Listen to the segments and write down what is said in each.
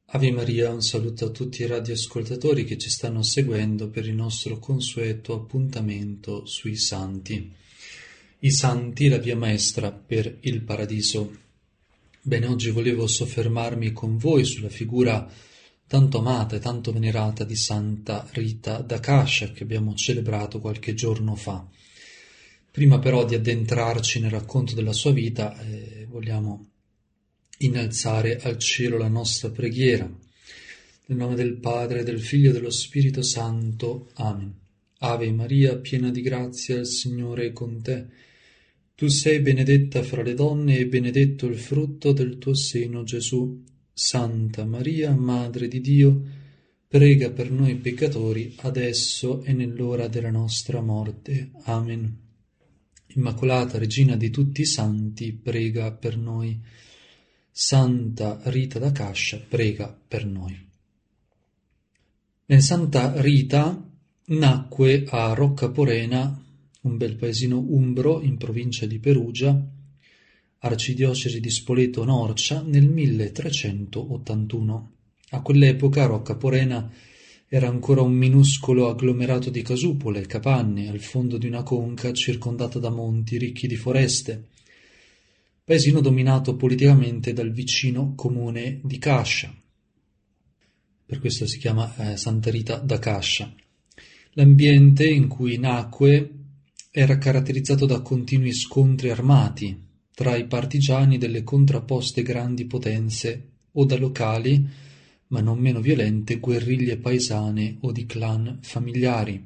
Ave Maria, un saluto a tutti i radioascoltatori che ci stanno seguendo per il nostro consueto appuntamento sui santi. I santi, la via maestra per il paradiso. Bene, oggi volevo soffermarmi con voi sulla figura tanto amata e tanto venerata di Santa Rita d'Akasha che abbiamo celebrato qualche giorno fa. Prima però di addentrarci nel racconto della sua vita, vogliamo innalzare al cielo la nostra preghiera. Nel nome del Padre, del Figlio e dello Spirito Santo. Amen. Ave Maria, piena di grazia, il Signore è con te. Tu sei benedetta fra le donne e benedetto il frutto del tuo seno, Gesù. Santa Maria, Madre di Dio, prega per noi peccatori, adesso e nell'ora della nostra morte. Amen. Immacolata Regina di tutti i santi, prega per noi. Santa Rita d'Akasha, prega per noi. Santa Rita nacque a Roccaporena, un bel paesino umbro in provincia di Perugia, arcidiocesi di Spoleto-Norcia, nel 1381. A quell'epoca Roccaporena era ancora un minuscolo agglomerato di casupole, capanne, al fondo di una conca circondata da monti ricchi di foreste. Paesino dominato politicamente dal vicino comune di Cascia. Per questo si chiama Santa Rita d'Akasha. L'ambiente in cui nacque era caratterizzato da continui scontri armati tra i partigiani delle contrapposte grandi potenze o da locali, ma non meno violente, guerriglie paesane o di clan familiari.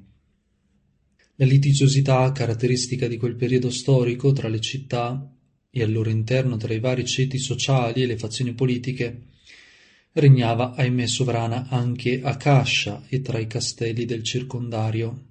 La litigiosità caratteristica di quel periodo storico tra le città e al loro interno tra i vari ceti sociali e le fazioni politiche regnava, ahimè, sovrana anche a Cascia e tra i castelli del circondario.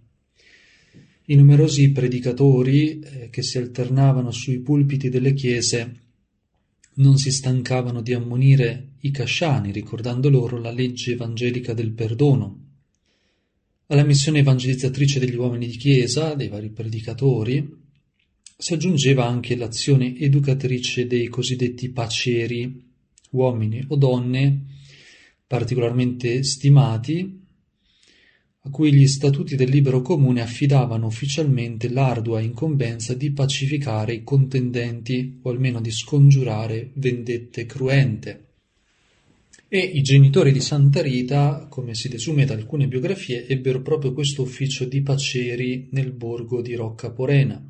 I numerosi predicatori che si alternavano sui pulpiti delle chiese non si stancavano di ammonire i casciani, ricordando loro la legge evangelica del perdono. Alla missione evangelizzatrice degli uomini di chiesa, dei vari predicatori, si aggiungeva anche l'azione educatrice dei cosiddetti paceri, uomini o donne particolarmente stimati, a cui gli statuti del libero comune affidavano ufficialmente l'ardua incombenza di pacificare i contendenti o almeno di scongiurare vendette cruente. E i genitori di Santa Rita, come si desume da alcune biografie, ebbero proprio questo ufficio di paceri nel borgo di Roccaporena.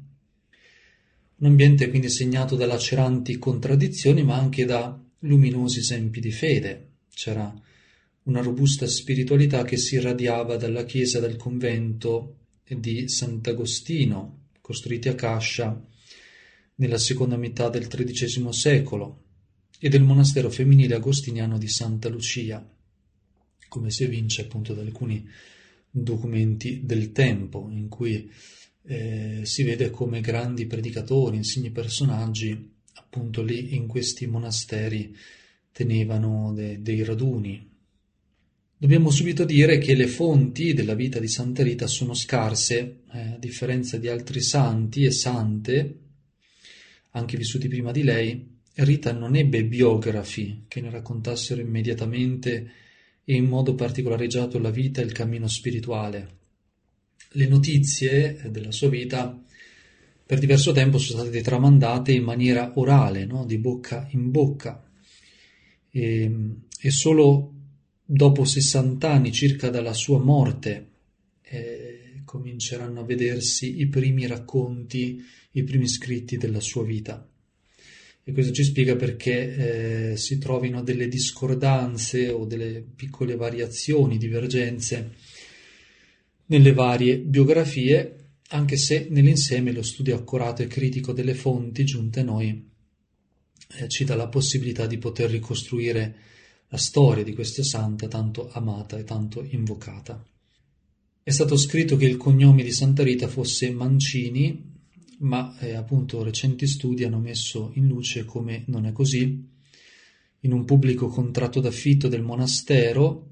Un ambiente quindi segnato da laceranti contraddizioni, ma anche da luminosi esempi di fede. C'era una robusta spiritualità che si irradiava dalla chiesa del convento di Sant'Agostino, costruiti a Cascia nella seconda metà del XIII secolo, e del monastero femminile agostiniano di Santa Lucia, come si evince appunto da alcuni documenti del tempo, in cui si vede come grandi predicatori, insigni personaggi, appunto lì in questi monasteri tenevano dei raduni. Dobbiamo subito dire che le fonti della vita di Santa Rita sono scarse, a differenza di altri santi e sante, anche vissuti prima di lei. Rita non ebbe biografi che ne raccontassero immediatamente e in modo particolareggiato la vita e il cammino spirituale. Le notizie della sua vita per diverso tempo sono state tramandate in maniera orale, no? Di bocca in bocca, e solo dopo 60 anni circa dalla sua morte cominceranno a vedersi i primi racconti, i primi scritti della sua vita. E questo ci spiega perché si trovino delle discordanze o delle piccole variazioni, divergenze nelle varie biografie, anche se nell'insieme lo studio accurato e critico delle fonti giunte a noi ci dà la possibilità di poter ricostruire la storia di questa santa tanto amata e tanto invocata. È stato scritto che il cognome di Santa Rita fosse Mancini, ma appunto recenti studi hanno messo in luce come non è così. In un pubblico contratto d'affitto del monastero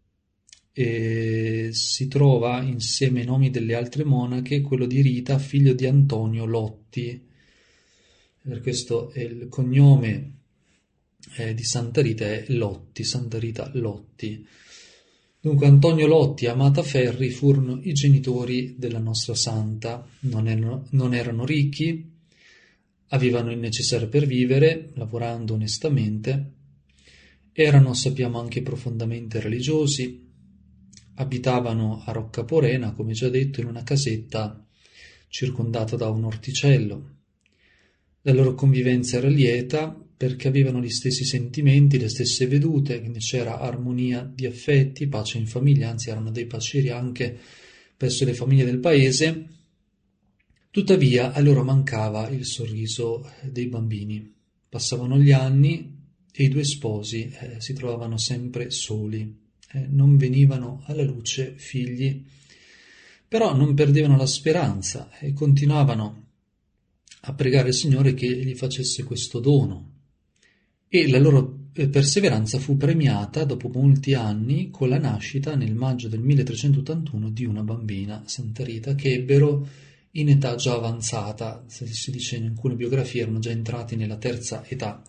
si trova insieme ai nomi delle altre monache quello di Rita, figlio di Antonio Lotti. Per questo è il cognome di Santa Rita è Lotti, Santa Rita Lotti. Dunque Antonio Lotti e Amata Ferri furono i genitori della nostra santa, non erano ricchi, avevano il necessario per vivere, lavorando onestamente, erano, sappiamo, anche profondamente religiosi, abitavano a Roccaporena, come già detto, in una casetta circondata da un orticello. La loro convivenza era lieta perché avevano gli stessi sentimenti, le stesse vedute, quindi c'era armonia di affetti, pace in famiglia, anzi erano dei pacieri anche presso le famiglie del paese. Tuttavia a loro mancava il sorriso dei bambini. Passavano gli anni e i due sposi si trovavano sempre soli, non venivano alla luce figli, però non perdevano la speranza e continuavano a pregare il Signore che gli facesse questo dono. E la loro perseveranza fu premiata dopo molti anni con la nascita nel maggio del 1381 di una bambina, Santa Rita, che ebbero in età già avanzata, si dice in alcune biografie erano già entrati nella terza età.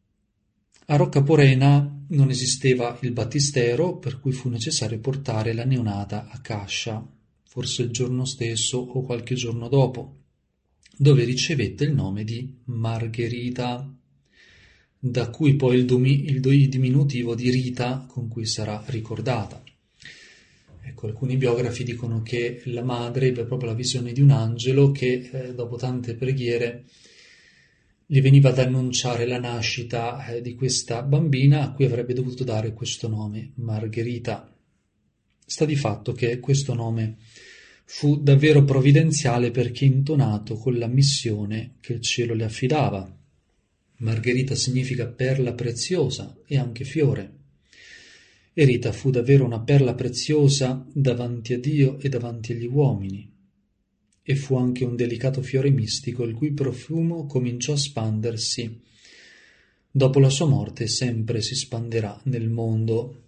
A Roccaporena non esisteva il battistero, per cui fu necessario portare la neonata a Cascia, forse il giorno stesso o qualche giorno dopo, dove ricevette il nome di Margherita, da cui poi il diminutivo di Rita con cui sarà ricordata. Ecco, alcuni biografi dicono che la madre ebbe proprio la visione di un angelo che dopo tante preghiere gli veniva ad annunciare la nascita di questa bambina a cui avrebbe dovuto dare questo nome, Margherita. Sta di fatto che questo nome fu davvero provvidenziale perché intonato con la missione che il cielo le affidava. Margherita significa perla preziosa e anche fiore. E Rita fu davvero una perla preziosa davanti a Dio e davanti agli uomini. E fu anche un delicato fiore mistico il cui profumo cominciò a spandersi. Dopo la sua morte sempre si spanderà nel mondo.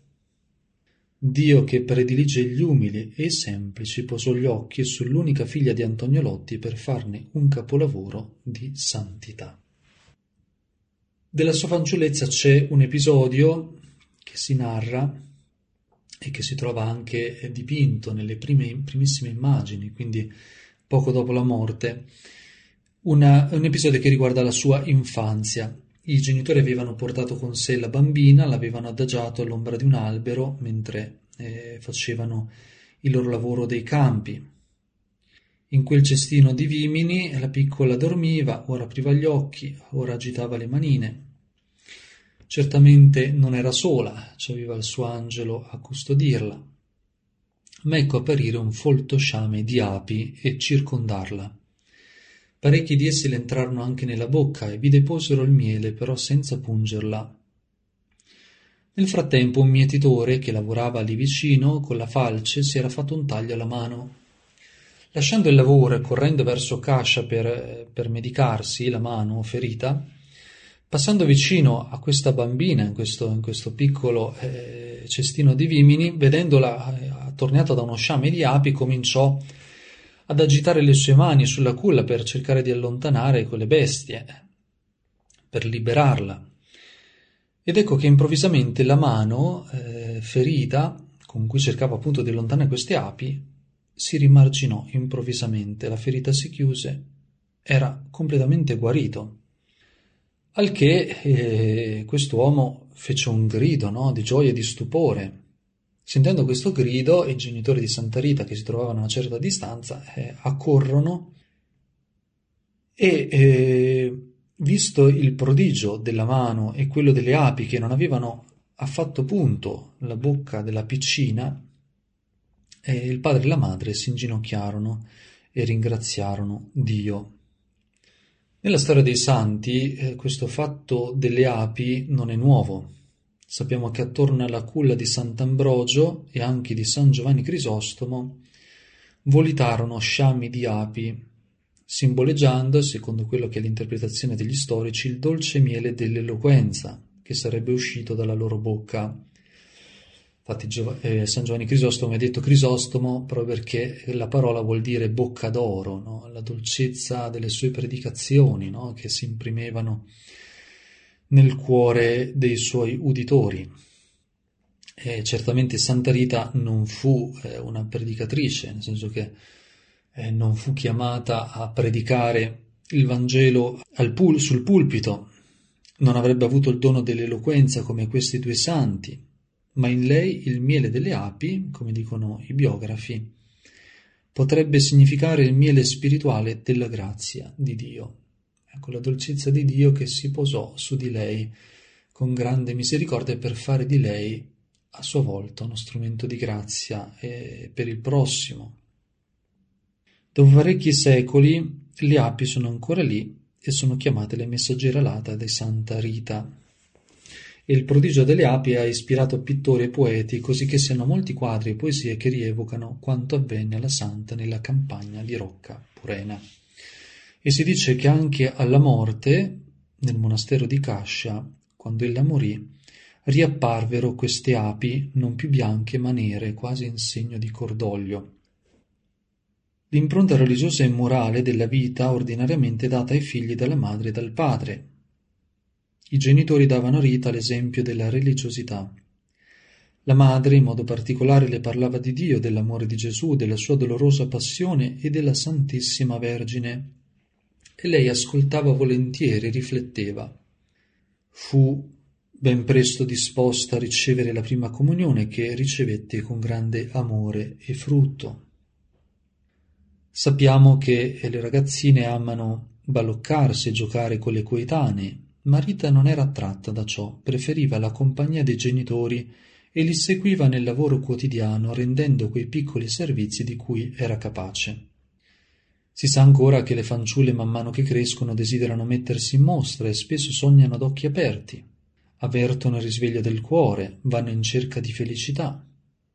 Dio che predilige gli umili e i semplici posò gli occhi sull'unica figlia di Antonio Lotti per farne un capolavoro di santità. Della sua fanciullezza c'è un episodio che si narra e che si trova anche dipinto nelle primissime immagini, quindi poco dopo la morte, un episodio che riguarda la sua infanzia. I genitori avevano portato con sé la bambina, l'avevano adagiato all'ombra di un albero mentre facevano il loro lavoro dei campi. In quel cestino di vimini la piccola dormiva, ora apriva gli occhi, ora agitava le manine. Certamente non era sola, c'aveva il suo angelo a custodirla. Ma ecco apparire un folto sciame di api e circondarla. Parecchi di essi le entrarono anche nella bocca e vi deposero il miele, però senza pungerla. Nel frattempo un mietitore che lavorava lì vicino con la falce si era fatto un taglio alla mano. Lasciando il lavoro e correndo verso Cascia per medicarsi la mano ferita, passando vicino a questa bambina in questo piccolo cestino di vimini, vedendola attorniata da uno sciame di api, cominciò ad agitare le sue mani sulla culla per cercare di allontanare quelle bestie, per liberarla. Ed ecco che improvvisamente la mano ferita, con cui cercava appunto di allontanare queste api, si rimarginò improvvisamente, la ferita si chiuse, era completamente guarito. Al che quest'uomo fece un grido, no, di gioia e di stupore. Sentendo questo grido, i genitori di Santa Rita, che si trovavano a una certa distanza, accorrono e, visto il prodigio della mano e quello delle api che non avevano affatto punto la bocca della piccina, il padre e la madre si inginocchiarono e ringraziarono Dio. Nella storia dei santi questo fatto delle api non è nuovo. Sappiamo che attorno alla culla di Sant'Ambrogio e anche di San Giovanni Crisostomo volitarono sciami di api, simboleggiando, secondo quello che è l'interpretazione degli storici, il dolce miele dell'eloquenza che sarebbe uscito dalla loro bocca. Infatti San Giovanni Crisostomo è detto Crisostomo proprio perché la parola vuol dire bocca d'oro, no? La dolcezza delle sue predicazioni, no? Che si imprimevano nel cuore dei suoi uditori. Certamente Santa Rita non fu una predicatrice, nel senso che non fu chiamata a predicare il Vangelo sul pulpito, non avrebbe avuto il dono dell'eloquenza come questi due santi, ma in lei il miele delle api, come dicono i biografi, potrebbe significare il miele spirituale della grazia di Dio. Ecco, la dolcezza di Dio che si posò su di lei con grande misericordia per fare di lei a sua volta uno strumento di grazia per il prossimo. Dopo parecchi secoli le api sono ancora lì e sono chiamate le messaggere alate di Santa Rita. E il prodigio delle api ha ispirato pittori e poeti, così che siano molti quadri e poesie che rievocano quanto avvenne alla santa nella campagna di Rocca Purena. E si dice che anche alla morte, nel monastero di Cascia, quando ella morì, riapparvero queste api, non più bianche ma nere, quasi in segno di cordoglio. L'impronta religiosa e morale della vita ordinariamente data ai figli dalla madre e dal padre. I genitori davano a Rita l'esempio della religiosità. La madre, in modo particolare, le parlava di Dio, dell'amore di Gesù, della sua dolorosa passione e della Santissima Vergine. E lei ascoltava volentieri, rifletteva. Fu ben presto disposta a ricevere la prima comunione, che ricevette con grande amore e frutto. Sappiamo che le ragazzine amano baloccarsi e giocare con le coetanee, ma Rita non era attratta da ciò, preferiva la compagnia dei genitori e li seguiva nel lavoro quotidiano, rendendo quei piccoli servizi di cui era capace. Si sa ancora che le fanciulle man mano che crescono desiderano mettersi in mostra e spesso sognano ad occhi aperti, avvertono il risveglio del cuore, vanno in cerca di felicità.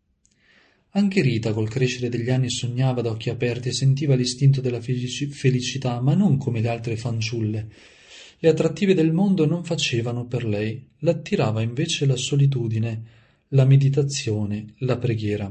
Anche Rita col crescere degli anni sognava ad occhi aperti e sentiva l'istinto della felicità, ma non come le altre fanciulle. Le attrattive del mondo non facevano per lei, l'attirava invece la solitudine, la meditazione, la preghiera.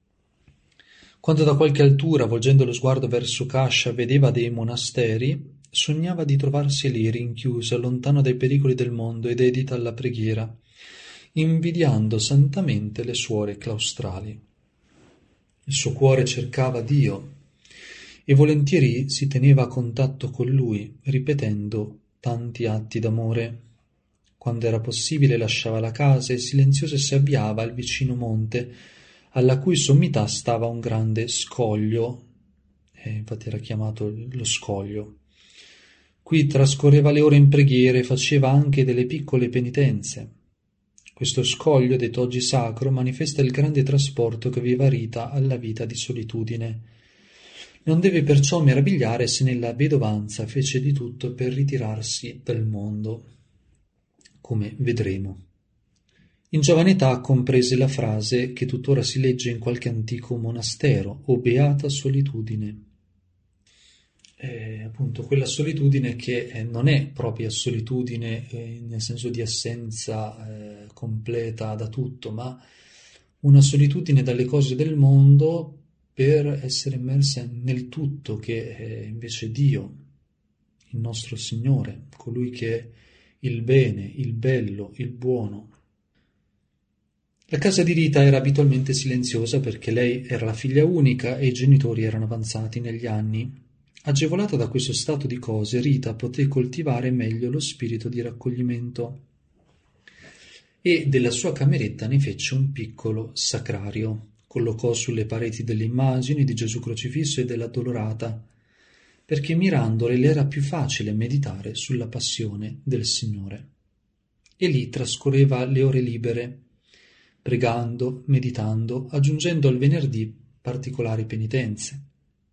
Quando da qualche altura, volgendo lo sguardo verso Cascia, vedeva dei monasteri, sognava di trovarsi lì rinchiusa, lontano dai pericoli del mondo e dedita alla preghiera, invidiando santamente le suore claustrali. Il suo cuore cercava Dio e volentieri si teneva a contatto con Lui, ripetendo tanti atti d'amore. Quando era possibile lasciava la casa e silenziosa si avviava al vicino monte, alla cui sommità stava un grande scoglio, infatti era chiamato lo scoglio. Qui trascorreva le ore in preghiere e faceva anche delle piccole penitenze. Questo scoglio, detto oggi sacro, manifesta il grande trasporto che aveva Rita alla vita di solitudine. Non deve perciò meravigliare se nella vedovanza fece di tutto per ritirarsi dal mondo, come vedremo. In giovane età comprese la frase che tuttora si legge in qualche antico monastero: «O beata solitudine». Appunto quella solitudine che non è propria solitudine nel senso di assenza completa da tutto, ma una solitudine dalle cose del mondo per essere immersa nel tutto che è invece Dio, il nostro Signore, colui che è il bene, il bello, il buono. La casa di Rita era abitualmente silenziosa perché lei era la figlia unica e i genitori erano avanzati negli anni. Agevolata da questo stato di cose, Rita poté coltivare meglio lo spirito di raccoglimento e della sua cameretta ne fece un piccolo sacrario. Collocò sulle pareti delle immagini di Gesù crocifisso e dell'Addolorata, perché mirandole le era più facile meditare sulla passione del Signore. E lì trascorreva le ore libere, pregando, meditando, aggiungendo al venerdì particolari penitenze.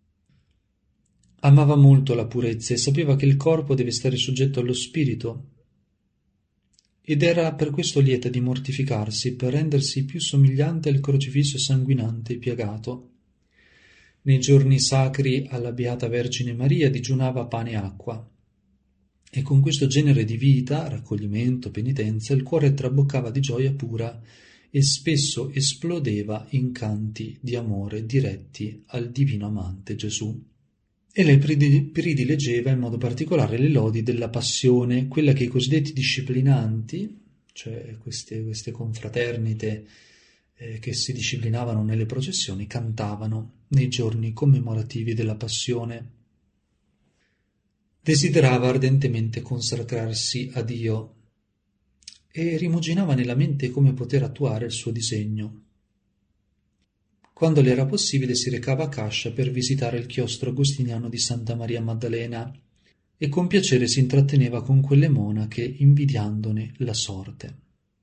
Amava molto la purezza e sapeva che il corpo deve stare soggetto allo spirito, ed era per questo lieta di mortificarsi per rendersi più somigliante al crocifisso sanguinante e piagato. Nei giorni sacri alla Beata Vergine Maria digiunava pane e acqua, e con questo genere di vita, raccoglimento, penitenza, il cuore traboccava di gioia pura e spesso esplodeva in canti di amore diretti al divino amante Gesù. e lei prediligeva in modo particolare le lodi della passione, quella che i cosiddetti disciplinanti, cioè queste confraternite che si disciplinavano nelle processioni, cantavano nei giorni commemorativi della passione. Desiderava ardentemente consacrarsi a Dio e rimuginava nella mente come poter attuare il suo disegno. Quando le era possibile si recava a Cascia per visitare il chiostro agostiniano di Santa Maria Maddalena e con piacere si intratteneva con quelle monache invidiandone la sorte.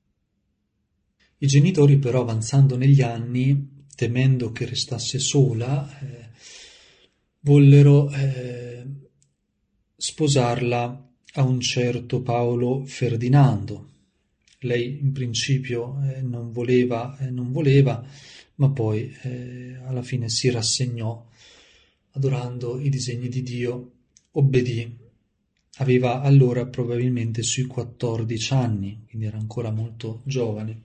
I genitori però, avanzando negli anni, temendo che restasse sola, vollero sposarla a un certo Paolo Ferdinando. Lei in principio non voleva, ma poi alla fine si rassegnò, adorando i disegni di Dio, obbedì. Aveva allora probabilmente sui 14 anni, quindi era ancora molto giovane.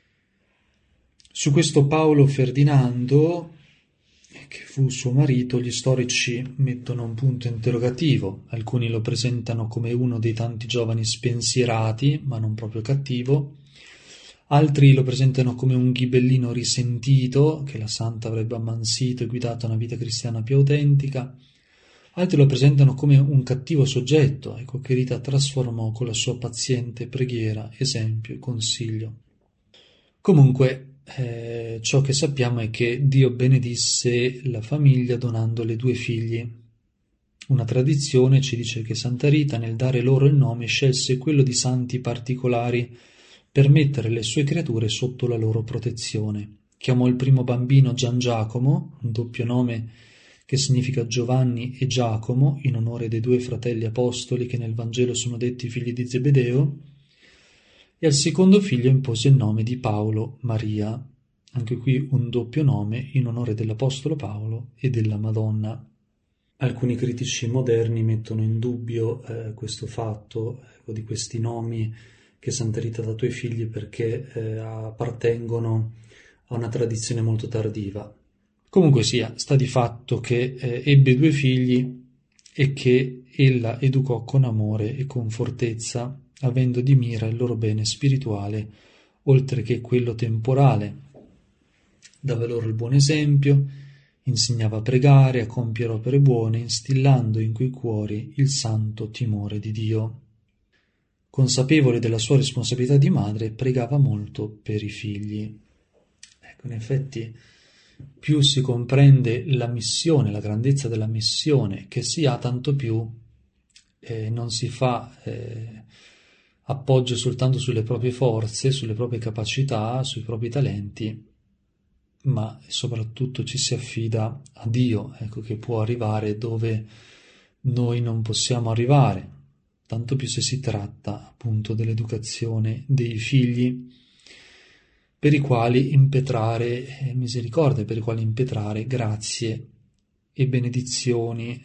Su questo Paolo Ferdinando, che fu suo marito, gli storici mettono un punto interrogativo. Alcuni lo presentano come uno dei tanti giovani spensierati, ma non proprio cattivo. Altri lo presentano come un ghibellino risentito, che la santa avrebbe ammansito e guidato a una vita cristiana più autentica. Altri lo presentano come un cattivo soggetto, ecco, che Rita trasformò con la sua paziente preghiera, esempio e consiglio. Comunque, ciò che sappiamo è che Dio benedisse la famiglia donandole 2 figli. Una tradizione ci dice che Santa Rita, nel dare loro il nome, scelse quello di santi particolari per mettere le sue creature sotto la loro protezione. Chiamò il primo bambino Gian Giacomo, un doppio nome che significa Giovanni e Giacomo, in onore dei 2 fratelli apostoli che nel Vangelo sono detti figli di Zebedeo, e al secondo figlio impose il nome di Paolo Maria, anche qui un doppio nome in onore dell'Apostolo Paolo e della Madonna. Alcuni critici moderni mettono in dubbio questo fatto, di questi nomi che Santa Rita ha dato ai figli, perché appartengono a una tradizione molto tardiva. Comunque sia, sta di fatto che ebbe 2 figli e che ella educò con amore e con fortezza, avendo di mira il loro bene spirituale, oltre che quello temporale. Dava loro il buon esempio, insegnava a pregare, a compiere opere buone, instillando in quei cuori il santo timore di Dio. Consapevole della sua responsabilità di madre, pregava molto per i figli. Ecco, in effetti, più si comprende la missione, la grandezza della missione che si ha, tanto più non si fa appoggio soltanto sulle proprie forze, sulle proprie capacità, sui propri talenti, ma soprattutto ci si affida a Dio, ecco, che può arrivare dove noi non possiamo arrivare, tanto più se si tratta appunto dell'educazione dei figli, per i quali impetrare misericordia, per i quali impetrare grazie e benedizioni.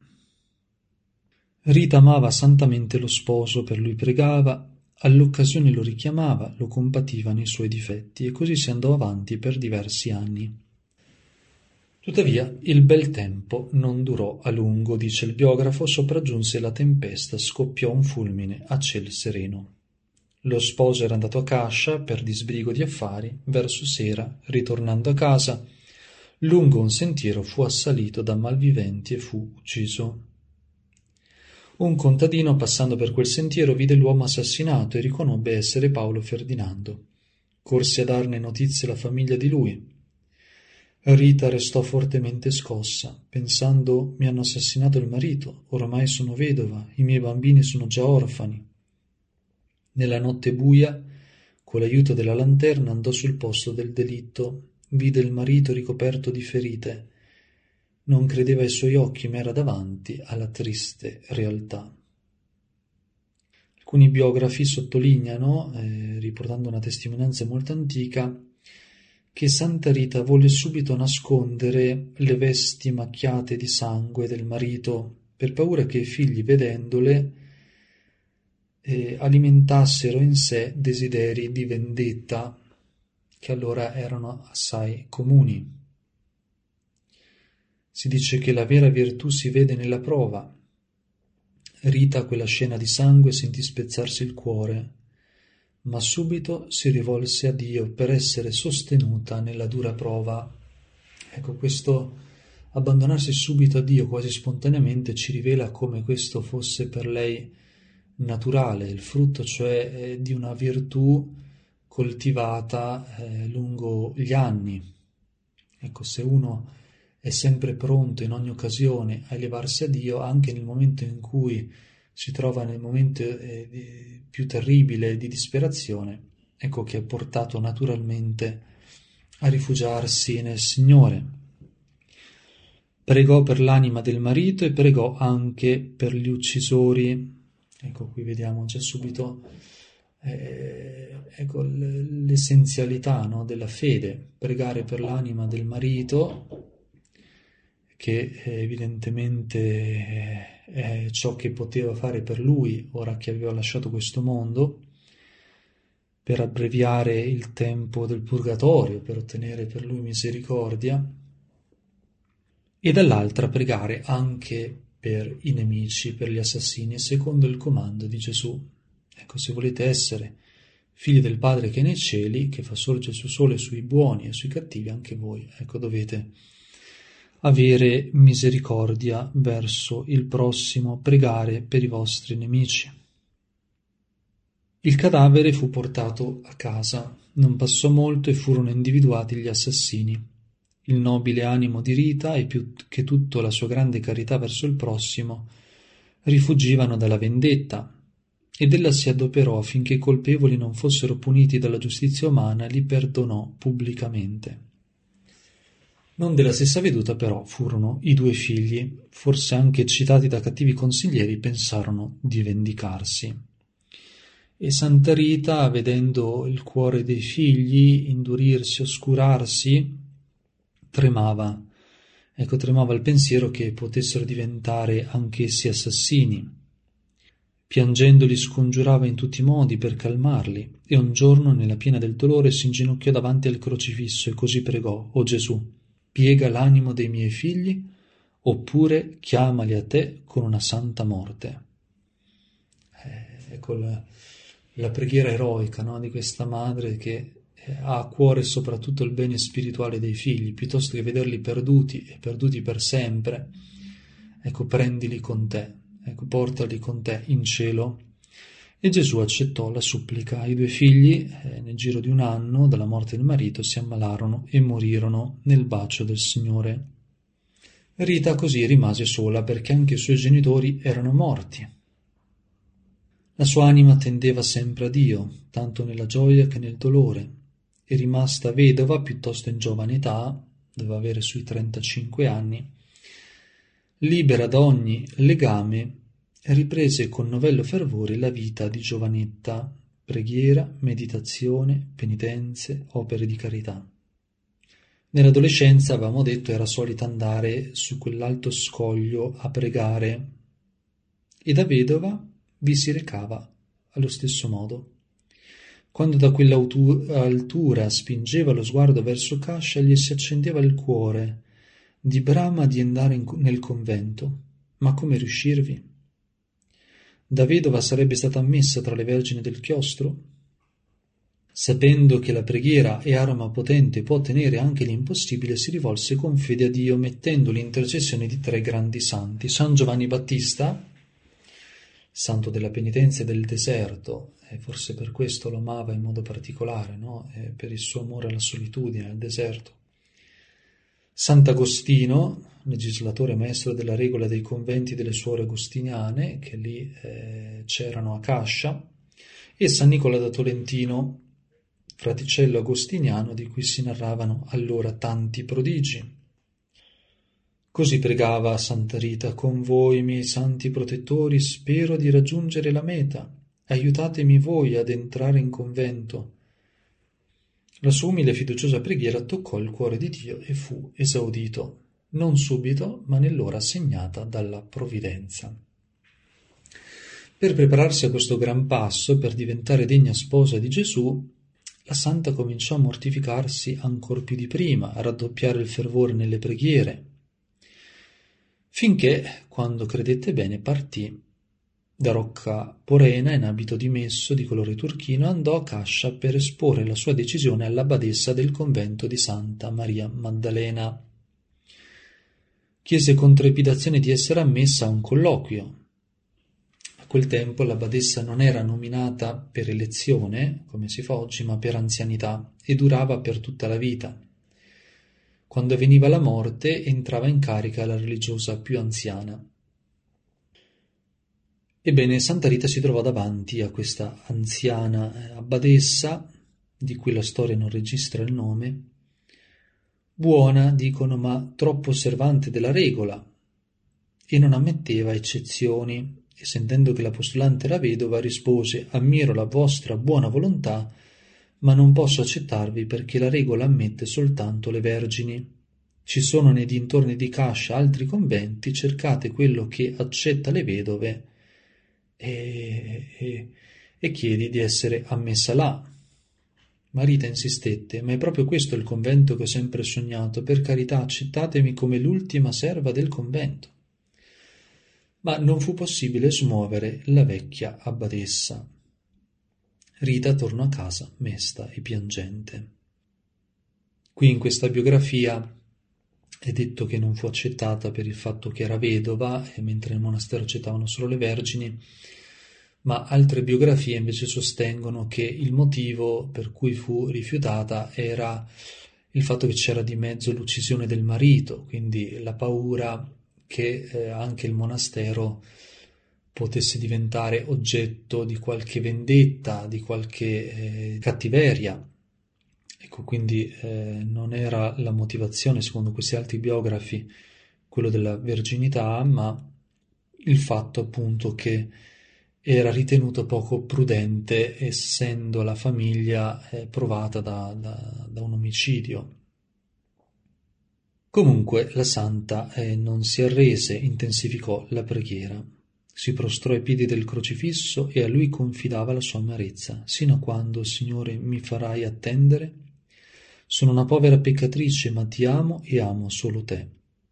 Rita amava santamente lo sposo, per lui pregava, all'occasione lo richiamava, lo compativa nei suoi difetti, e così si andò avanti per diversi anni. Tuttavia il bel tempo non durò a lungo, dice il biografo, sopraggiunse la tempesta, scoppiò un fulmine a ciel sereno. Lo sposo era andato a Cascia per disbrigo di affari, verso sera, ritornando a casa, lungo un sentiero fu assalito da malviventi e fu ucciso. Un contadino, passando per quel sentiero, vide l'uomo assassinato e riconobbe essere Paolo Ferdinando. Corse a darne notizie alla famiglia di lui. Rita restò fortemente scossa, pensando: mi hanno assassinato il marito, oramai sono vedova, i miei bambini sono già orfani. Nella notte buia, con l'aiuto della lanterna, andò sul posto del delitto, vide il marito ricoperto di ferite. Non credeva ai suoi occhi, ma era davanti alla triste realtà. Alcuni biografi sottolineano, riportando una testimonianza molto antica, che Santa Rita volle subito nascondere le vesti macchiate di sangue del marito, per paura che i figli, vedendole, alimentassero in sé desideri di vendetta, che allora erano assai comuni. Si dice che la vera virtù si vede nella prova. Rita quella scena di sangue sentì spezzarsi il cuore, ma subito si rivolse a Dio per essere sostenuta nella dura prova. Ecco, questo abbandonarsi subito a Dio quasi spontaneamente ci rivela come questo fosse per lei naturale, il frutto cioè di una virtù coltivata lungo gli anni. Ecco, se uno è sempre pronto in ogni occasione a elevarsi a Dio, anche nel momento in cui si trova nel momento più terribile di disperazione, ecco che è portato naturalmente a rifugiarsi nel Signore. Pregò per l'anima del marito e pregò anche per gli uccisori. Ecco, qui vediamo già subito ecco, l'essenzialità, no, della fede, pregare per l'anima del marito, che evidentemente è ciò che poteva fare per lui ora che aveva lasciato questo mondo, per abbreviare il tempo del purgatorio, per ottenere per lui misericordia, e dall'altra pregare anche per i nemici, per gli assassini, secondo il comando di Gesù. Ecco, se volete essere figli del Padre che è nei cieli, che fa sorgere il suo sole sui buoni e sui cattivi, anche voi, ecco, dovete avere misericordia verso il prossimo, pregare per i vostri nemici. Il cadavere fu portato a casa, non passò molto e furono individuati gli assassini. Il nobile animo di Rita e più che tutto la sua grande carità verso il prossimo rifuggivano dalla vendetta, ed ella si adoperò affinché i colpevoli non fossero puniti dalla giustizia umana e li perdonò pubblicamente. Non della stessa veduta però furono i due figli, forse anche eccitati da cattivi consiglieri, pensarono di vendicarsi. E Santa Rita, vedendo il cuore dei figli indurirsi, oscurarsi, tremava. Ecco, tremava il pensiero che potessero diventare anch'essi assassini. Piangendo li scongiurava in tutti i modi per calmarli, e un giorno, nella piena del dolore, si inginocchiò davanti al crocifisso e così pregò: «O Gesù, piega l'animo dei miei figli, oppure chiamali a te con una santa morte». Ecco la preghiera eroica, no, di questa madre che ha a cuore soprattutto il bene spirituale dei figli, piuttosto che vederli perduti e perduti per sempre. Ecco, prendili con te, ecco, portali con te in cielo. E Gesù accettò la supplica. I due figli, nel giro di un anno dalla morte del marito, si ammalarono e morirono nel bacio del Signore. Rita così rimase sola perché anche i suoi genitori erano morti. La sua anima tendeva sempre a Dio, tanto nella gioia che nel dolore, e rimasta vedova piuttosto in giovane età, doveva avere sui 35 anni, libera da ogni legame, riprese con novello fervore la vita di giovanetta, preghiera, meditazione, penitenze, opere di carità. Nell'adolescenza, avevamo detto, era solita andare su quell'alto scoglio a pregare, e da vedova vi si recava allo stesso modo. Quando da quell'altura spingeva lo sguardo verso Cascia, gli si accendeva il cuore di brama di andare nel convento. Ma come riuscirvi? Da vedova sarebbe stata ammessa tra le vergini del chiostro? Sapendo che la preghiera è arma potente e può ottenere anche l'impossibile, si rivolse con fede a Dio, mettendo l'intercessione di 3 grandi santi: San Giovanni Battista, santo della penitenza e del deserto, e forse per questo lo amava in modo particolare, no? Per il suo amore alla solitudine, al deserto. Sant'Agostino, legislatore maestro della regola dei conventi delle suore agostiniane, che lì c'erano a Cascia, e San Nicola da Tolentino, fraticello agostiniano di cui si narravano allora tanti prodigi. Così pregava Santa Rita: con voi, miei santi protettori, spero di raggiungere la meta. Aiutatemi voi ad entrare in convento. La sua umile e fiduciosa preghiera toccò il cuore di Dio e fu esaudito, non subito, ma nell'ora segnata dalla provvidenza. Per prepararsi a questo gran passo, per diventare degna sposa di Gesù, la santa cominciò a mortificarsi ancor più di prima, a raddoppiare il fervore nelle preghiere. finché, quando credette bene, partì da Rocca Porena in abito dimesso di colore turchino, andò a Cascia per esporre la sua decisione alla badessa del convento di Santa Maria Maddalena. Chiese con trepidazione di essere ammessa a un colloquio. A quel tempo la badessa non era nominata per elezione, come si fa oggi, ma per anzianità, e durava per tutta la vita. Quando avveniva la morte, entrava in carica la religiosa più anziana. Ebbene, Santa Rita si trovò davanti a questa anziana abbadessa, di cui la storia non registra il nome, buona, dicono, ma troppo osservante della regola, e non ammetteva eccezioni, e sentendo che la postulante era vedova, rispose: «Ammiro la vostra buona volontà, ma non posso accettarvi perché la regola ammette soltanto le vergini. Ci sono nei dintorni di Cascia altri conventi, cercate quello che accetta le vedove e chiedi di essere ammessa là». Ma Rita insistette: «Ma è proprio questo il convento che ho sempre sognato, per carità, accettatemi come l'ultima serva del convento». Ma non fu possibile smuovere la vecchia abbadessa. Rita tornò a casa mesta e piangente. Qui in questa biografia è detto che non fu accettata per il fatto che era vedova, mentre nel monastero accettavano solo le vergini, ma altre biografie invece sostengono che il motivo per cui fu rifiutata era il fatto che c'era di mezzo l'uccisione del marito, quindi la paura che anche il monastero potesse diventare oggetto di qualche vendetta, di qualche cattiveria. Ecco, quindi non era la motivazione, secondo questi altri biografi, quello della verginità, ma il fatto appunto che era ritenuto poco prudente, essendo la famiglia provata da un omicidio. Comunque la santa non si arrese, intensificò la preghiera. Si prostrò ai piedi del crocifisso e a lui confidava la sua amarezza. «Sino a quando, Signore, mi farai attendere? Sono una povera peccatrice, ma ti amo e amo solo te».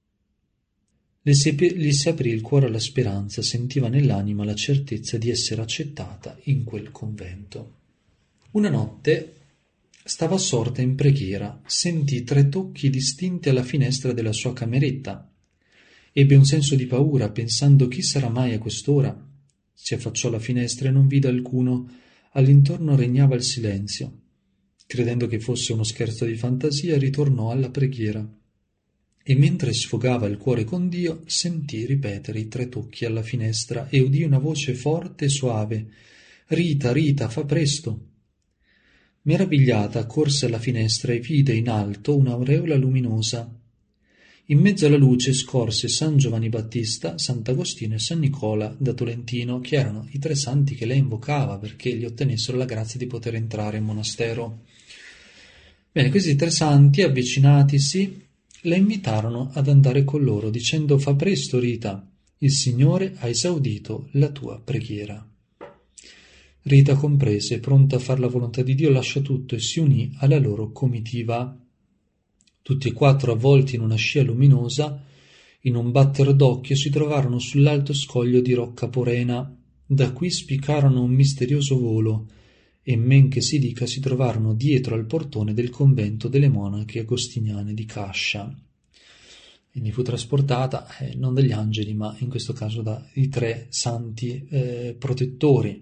Gli si aprì il cuore alla speranza, sentiva nell'anima la certezza di essere accettata in quel convento. Una notte stava assorta in preghiera, sentì 3 tocchi distinti alla finestra della sua cameretta. Ebbe un senso di paura, pensando: chi sarà mai a quest'ora? Si affacciò alla finestra e non vide alcuno. All'intorno regnava il silenzio. Credendo che fosse uno scherzo di fantasia, ritornò alla preghiera. E mentre sfogava il cuore con Dio, sentì ripetere i 3 tocchi alla finestra e udì una voce forte e soave: «Rita, Rita, fa presto!» Meravigliata accorse alla finestra e vide in alto un'aureola luminosa. In mezzo alla luce scorse San Giovanni Battista, Sant'Agostino e San Nicola da Tolentino, che erano i 3 santi che lei invocava perché gli ottenessero la grazia di poter entrare in monastero. Bene, questi 3 santi, avvicinatisi, la invitarono ad andare con loro, dicendo: «Fa presto, Rita, il Signore ha esaudito la tua preghiera». Rita comprese, pronta a far la volontà di Dio, lasciò tutto e si unì alla loro comitiva. Tutti e 4, avvolti in una scia luminosa, in un batter d'occhio si trovarono sull'alto scoglio di Rocca Porena. Da qui spiccarono un misterioso volo e, men che si dica, si trovarono dietro al portone del convento delle monache agostiniane di Cascia. Quindi fu trasportata non dagli angeli, ma in questo caso dai 3 santi protettori.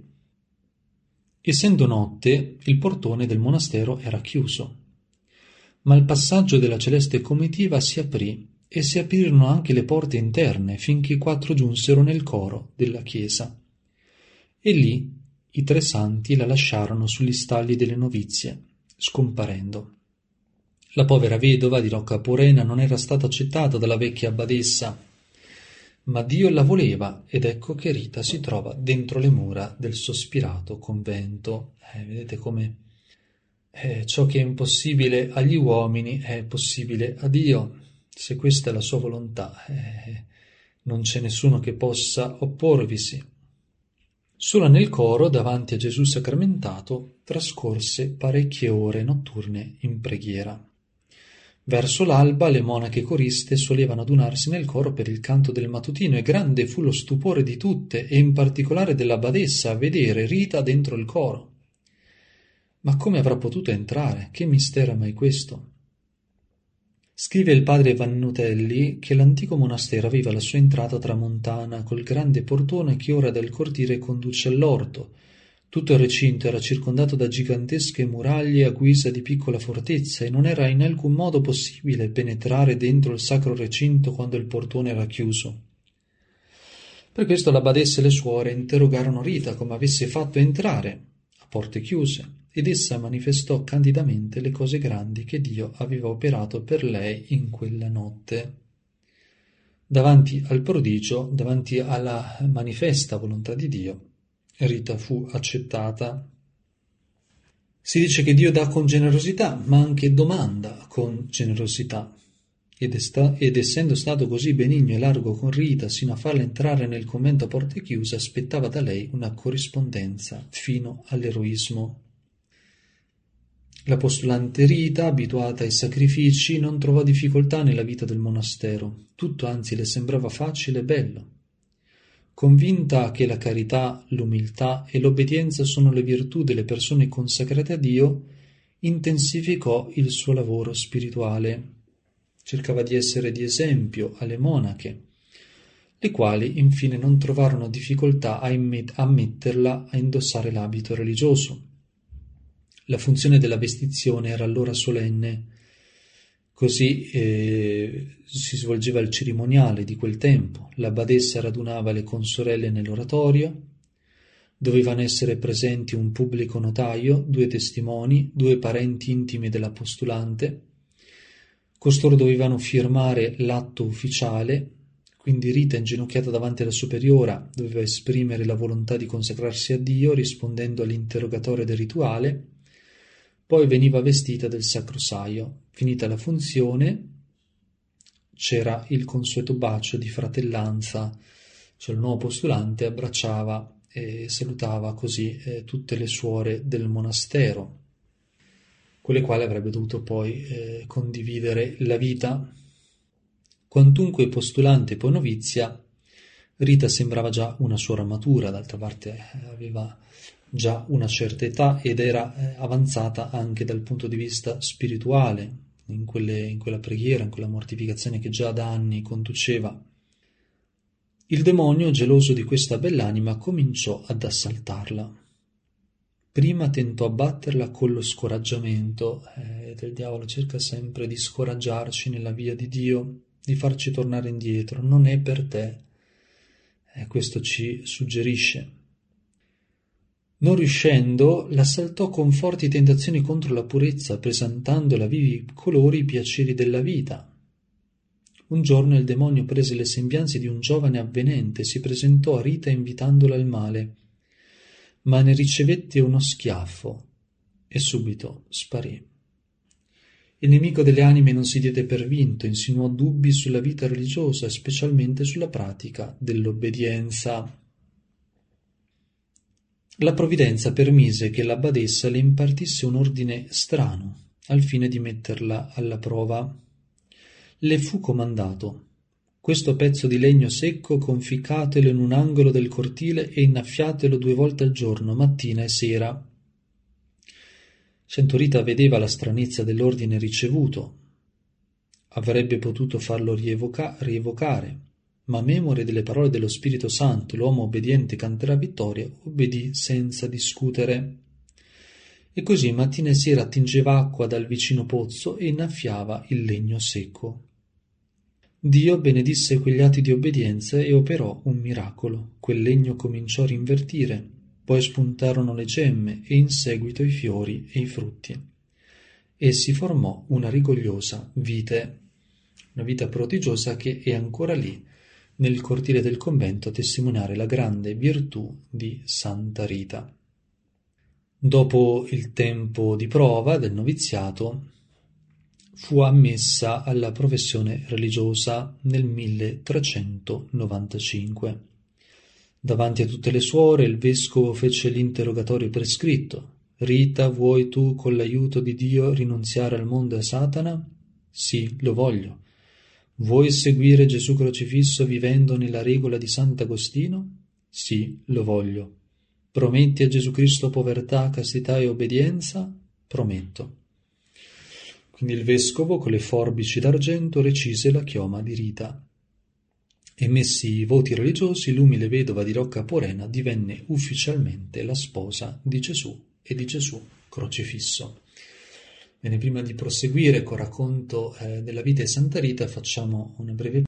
Essendo notte, il portone del monastero era chiuso, ma il passaggio della celeste comitiva si aprì e si aprirono anche le porte interne finché i 4 giunsero nel coro della chiesa. E lì i 3 santi la lasciarono sugli stalli delle novizie, scomparendo. La povera vedova di Rocca Porena non era stata accettata dalla vecchia abbadessa, ma Dio la voleva, ed ecco che Rita si trova dentro le mura del sospirato convento. Vedete come ciò che è impossibile agli uomini è possibile a Dio. Se questa è la sua volontà, non c'è nessuno che possa opporvisi. Sola nel coro, davanti a Gesù sacramentato, trascorse parecchie ore notturne in preghiera. Verso l'alba le monache coriste solevano adunarsi nel coro per il canto del mattutino, e grande fu lo stupore di tutte, e in particolare della badessa, a vedere Rita dentro il coro. Ma come avrà potuto entrare? Che mistero è mai questo? Scrive il padre Vannutelli che l'antico monastero aveva la sua entrata tramontana, col grande portone che ora dal cortile conduce all'orto. Tutto il recinto era circondato da gigantesche muraglie a guisa di piccola fortezza, e non era in alcun modo possibile penetrare dentro il sacro recinto quando il portone era chiuso. Per questo la badessa e le suore interrogarono Rita come avesse fatto entrare a porte chiuse, ed essa manifestò candidamente le cose grandi che Dio aveva operato per lei in quella notte. Davanti al prodigio, davanti alla manifesta volontà di Dio, Rita fu accettata. Si dice che Dio dà con generosità, ma anche domanda con generosità. Ed essendo stato così benigno e largo con Rita sino a farla entrare nel convento a porte chiuse, aspettava da lei una corrispondenza fino all'eroismo. La postulante Rita, abituata ai sacrifici, non trovò difficoltà nella vita del monastero, tutto anzi le sembrava facile e bello. Convinta che la carità, l'umiltà e l'obbedienza sono le virtù delle persone consacrate a Dio, intensificò il suo lavoro spirituale. Cercava di essere di esempio alle monache, le quali infine non trovarono difficoltà a ammetterla a indossare l'abito religioso. La funzione della vestizione era allora solenne, così si svolgeva il cerimoniale di quel tempo. La badessa radunava le consorelle nell'oratorio, dovevano essere presenti un pubblico notaio, 2 testimoni, 2 parenti intimi della postulante. Costoro dovevano firmare l'atto ufficiale, quindi Rita, inginocchiata davanti alla superiora, doveva esprimere la volontà di consacrarsi a Dio rispondendo all'interrogatorio del rituale. Poi veniva vestita del sacrosaio. Finita la funzione, c'era il consueto bacio di fratellanza, cioè il nuovo postulante abbracciava e salutava così tutte le suore del monastero, con le quali avrebbe dovuto poi condividere la vita. Quantunque postulante e poi novizia, Rita sembrava già una suora matura, d'altra parte aveva già una certa età ed era avanzata anche dal punto di vista spirituale, in quella preghiera, in quella mortificazione che già da anni conduceva. Il demonio, geloso di questa bell'anima, cominciò ad assaltarla. Prima tentò abbatterla con lo scoraggiamento, ed il diavolo cerca sempre di scoraggiarci nella via di Dio, di farci tornare indietro. Non è per te, questo ci suggerisce. Non riuscendo, l'assaltò con forti tentazioni contro la purezza, presentandole a vivi colori i piaceri della vita. Un giorno il demonio prese le sembianze di un giovane avvenente e si presentò a Rita invitandola al male, ma ne ricevette uno schiaffo e subito sparì. Il nemico delle anime non si diede per vinto, insinuò dubbi sulla vita religiosa e specialmente sulla pratica dell'obbedienza. La provvidenza permise che la badessa le impartisse un ordine strano, al fine di metterla alla prova. Le fu comandato: questo pezzo di legno secco conficcatelo in un angolo del cortile e innaffiatelo 2 volte al giorno, mattina e sera. Rita vedeva la stranezza dell'ordine ricevuto. Avrebbe potuto farlo rievocare, ma a memoria delle parole dello Spirito Santo, l'uomo obbediente canterà vittoria, obbedì senza discutere. E così mattina e sera attingeva acqua dal vicino pozzo e innaffiava il legno secco. Dio benedisse quegli atti di obbedienza e operò un miracolo. Quel legno cominciò a rinvertire, poi spuntarono le gemme e in seguito i fiori e i frutti. E si formò una rigogliosa vite, una vita prodigiosa che è ancora lì, nel cortile del convento, a testimoniare la grande virtù di Santa Rita. Dopo il tempo di prova del noviziato, fu ammessa alla professione religiosa nel 1395. Davanti a tutte le suore il vescovo fece l'interrogatorio prescritto: Rita, vuoi tu con l'aiuto di Dio rinunziare al mondo e a Satana? Sì, lo voglio. Vuoi seguire Gesù crocifisso vivendo nella regola di Sant'Agostino? Sì, lo voglio. Prometti a Gesù Cristo povertà, castità e obbedienza? Prometto. Quindi il vescovo con le forbici d'argento recise la chioma di Rita. E messi i voti religiosi, l'umile vedova di Rocca Porena divenne ufficialmente la sposa di Gesù e di Gesù crocifisso. Bene, prima di proseguire col racconto della vita di Santa Rita, facciamo una breve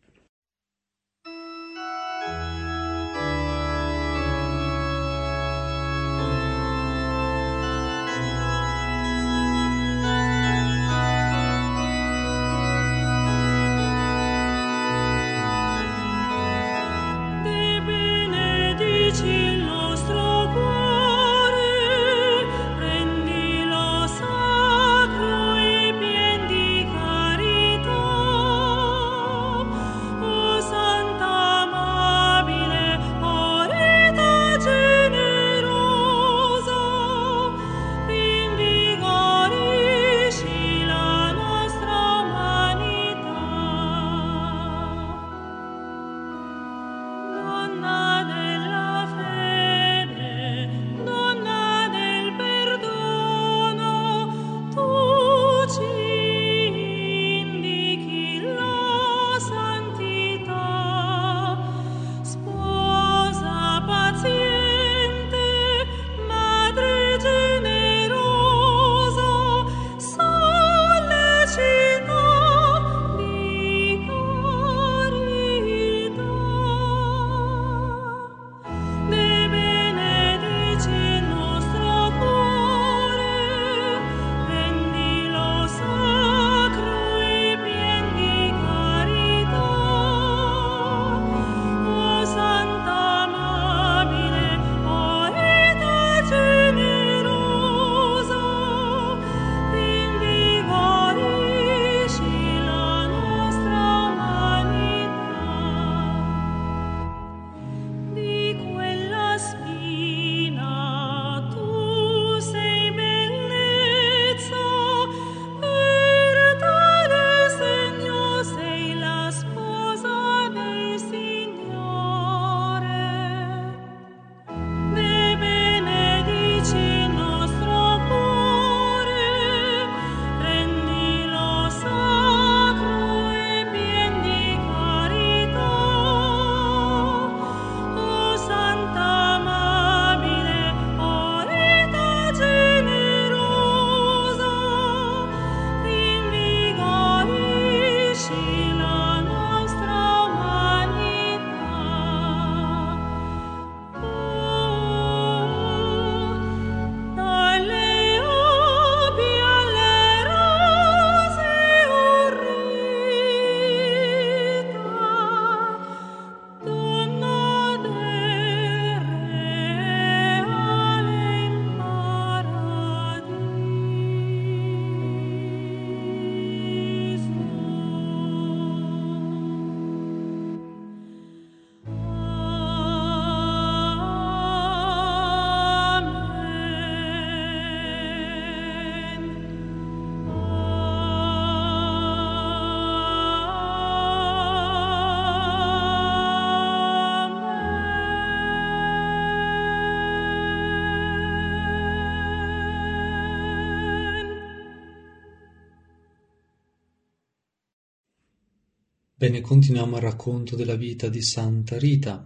Bene, continuiamo il racconto della vita di Santa Rita.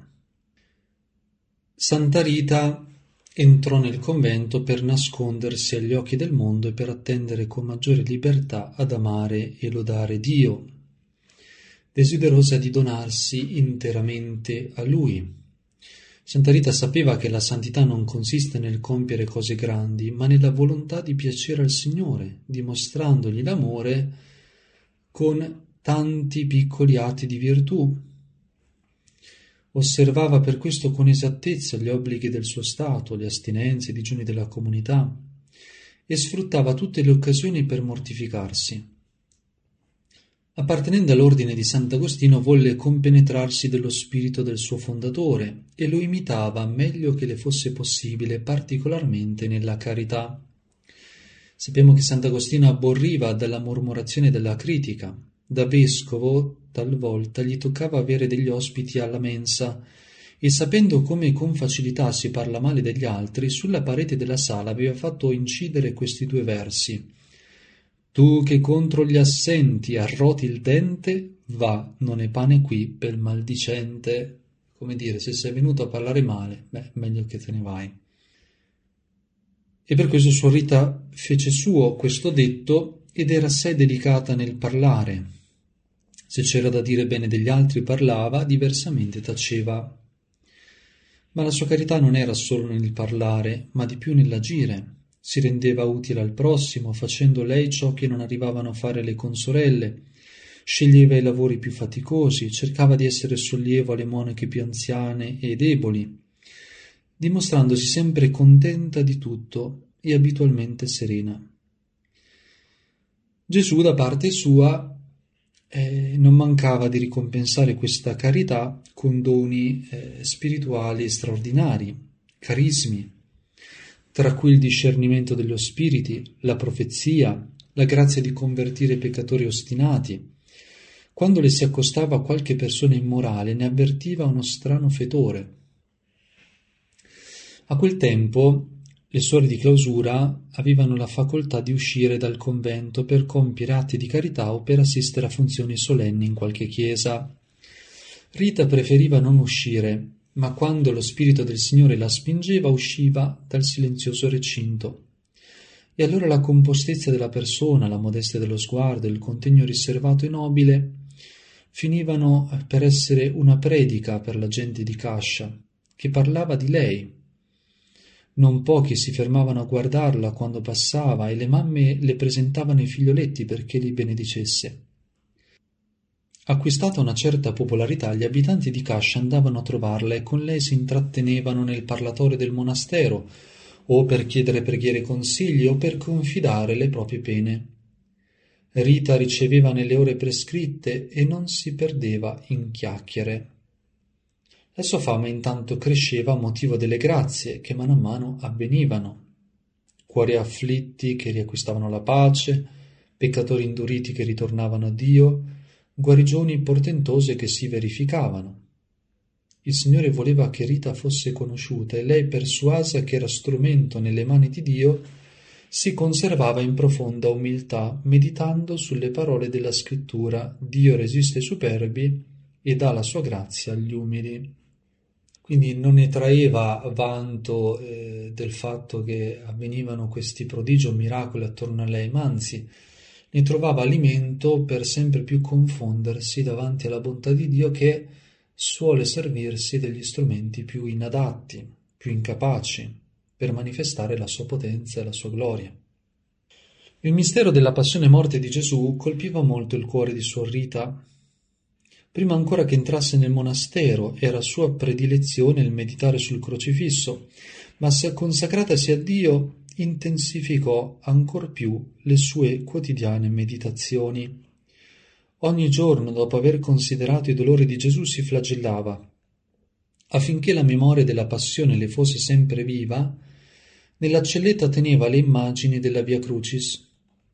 Santa Rita entrò nel convento per nascondersi agli occhi del mondo e per attendere con maggiore libertà ad amare e lodare Dio, desiderosa di donarsi interamente a Lui. Santa Rita sapeva che la santità non consiste nel compiere cose grandi, ma nella volontà di piacere al Signore, dimostrandogli l'amore con tanti piccoli atti di virtù. Osservava per questo con esattezza gli obblighi del suo stato, le astinenze, i digiuni della comunità, e sfruttava tutte le occasioni per mortificarsi. Appartenendo all'ordine di Sant'Agostino, volle compenetrarsi dello spirito del suo fondatore e lo imitava meglio che le fosse possibile, particolarmente nella carità. Sappiamo che Sant'Agostino aborriva dalla mormorazione e dalla critica. Da vescovo, talvolta, gli toccava avere degli ospiti alla mensa e, sapendo come con facilità si parla male degli altri, sulla parete della sala aveva fatto incidere questi due versi: «Tu che contro gli assenti arroti il dente, va, non è pane qui pel maldicente». Come dire, se sei venuto a parlare male, meglio che te ne vai. E per questo Suor Rita fece suo questo detto ed era assai delicata nel parlare. Se c'era da dire bene degli altri parlava, diversamente taceva. Ma la sua carità non era solo nel parlare, ma di più nell'agire. Si rendeva utile al prossimo, facendo lei ciò che non arrivavano a fare le consorelle. Sceglieva i lavori più faticosi, cercava di essere sollievo alle monache più anziane e deboli, dimostrandosi sempre contenta di tutto e abitualmente serena. Gesù, da parte sua, non mancava di ricompensare questa carità con doni spirituali straordinari, carismi, tra cui il discernimento dello spiriti, la profezia, la grazia di convertire peccatori ostinati. Quando le si accostava a qualche persona immorale, ne avvertiva uno strano fetore. A quel tempo le suore di clausura avevano la facoltà di uscire dal convento per compiere atti di carità o per assistere a funzioni solenni in qualche chiesa. Rita preferiva non uscire, ma quando lo spirito del Signore la spingeva usciva dal silenzioso recinto. E allora la compostezza della persona, la modestia dello sguardo, il contegno riservato e nobile finivano per essere una predica per la gente di Cascia, che parlava di lei. Non pochi si fermavano a guardarla quando passava e le mamme le presentavano i figlioletti perché li benedicesse. Acquistata una certa popolarità, gli abitanti di Cascia andavano a trovarla e con lei si intrattenevano nel parlatorio del monastero, o per chiedere preghiere e consigli o per confidare le proprie pene. Rita riceveva nelle ore prescritte e non si perdeva in chiacchiere. La sua fama intanto cresceva a motivo delle grazie che mano a mano avvenivano. Cuori afflitti che riacquistavano la pace, peccatori induriti che ritornavano a Dio, guarigioni portentose che si verificavano. Il Signore voleva che Rita fosse conosciuta e lei, persuasa che era strumento nelle mani di Dio, si conservava in profonda umiltà, meditando sulle parole della Scrittura: Dio resiste ai superbi e dà la sua grazia agli umili. Quindi non ne traeva vanto del fatto che avvenivano questi prodigi o miracoli attorno a lei, ma anzi ne trovava alimento per sempre più confondersi davanti alla bontà di Dio, che suole servirsi degli strumenti più inadatti, più incapaci, per manifestare la sua potenza e la sua gloria. Il mistero della passione e morte di Gesù colpiva molto il cuore di Suor Rita. Prima ancora che entrasse nel monastero era sua predilezione il meditare sul crocifisso, ma consacratasi a Dio intensificò ancor più le sue quotidiane meditazioni. Ogni giorno, dopo aver considerato i dolori di Gesù, si flagellava. Affinché la memoria della passione le fosse sempre viva, nella celletta teneva le immagini della Via Crucis.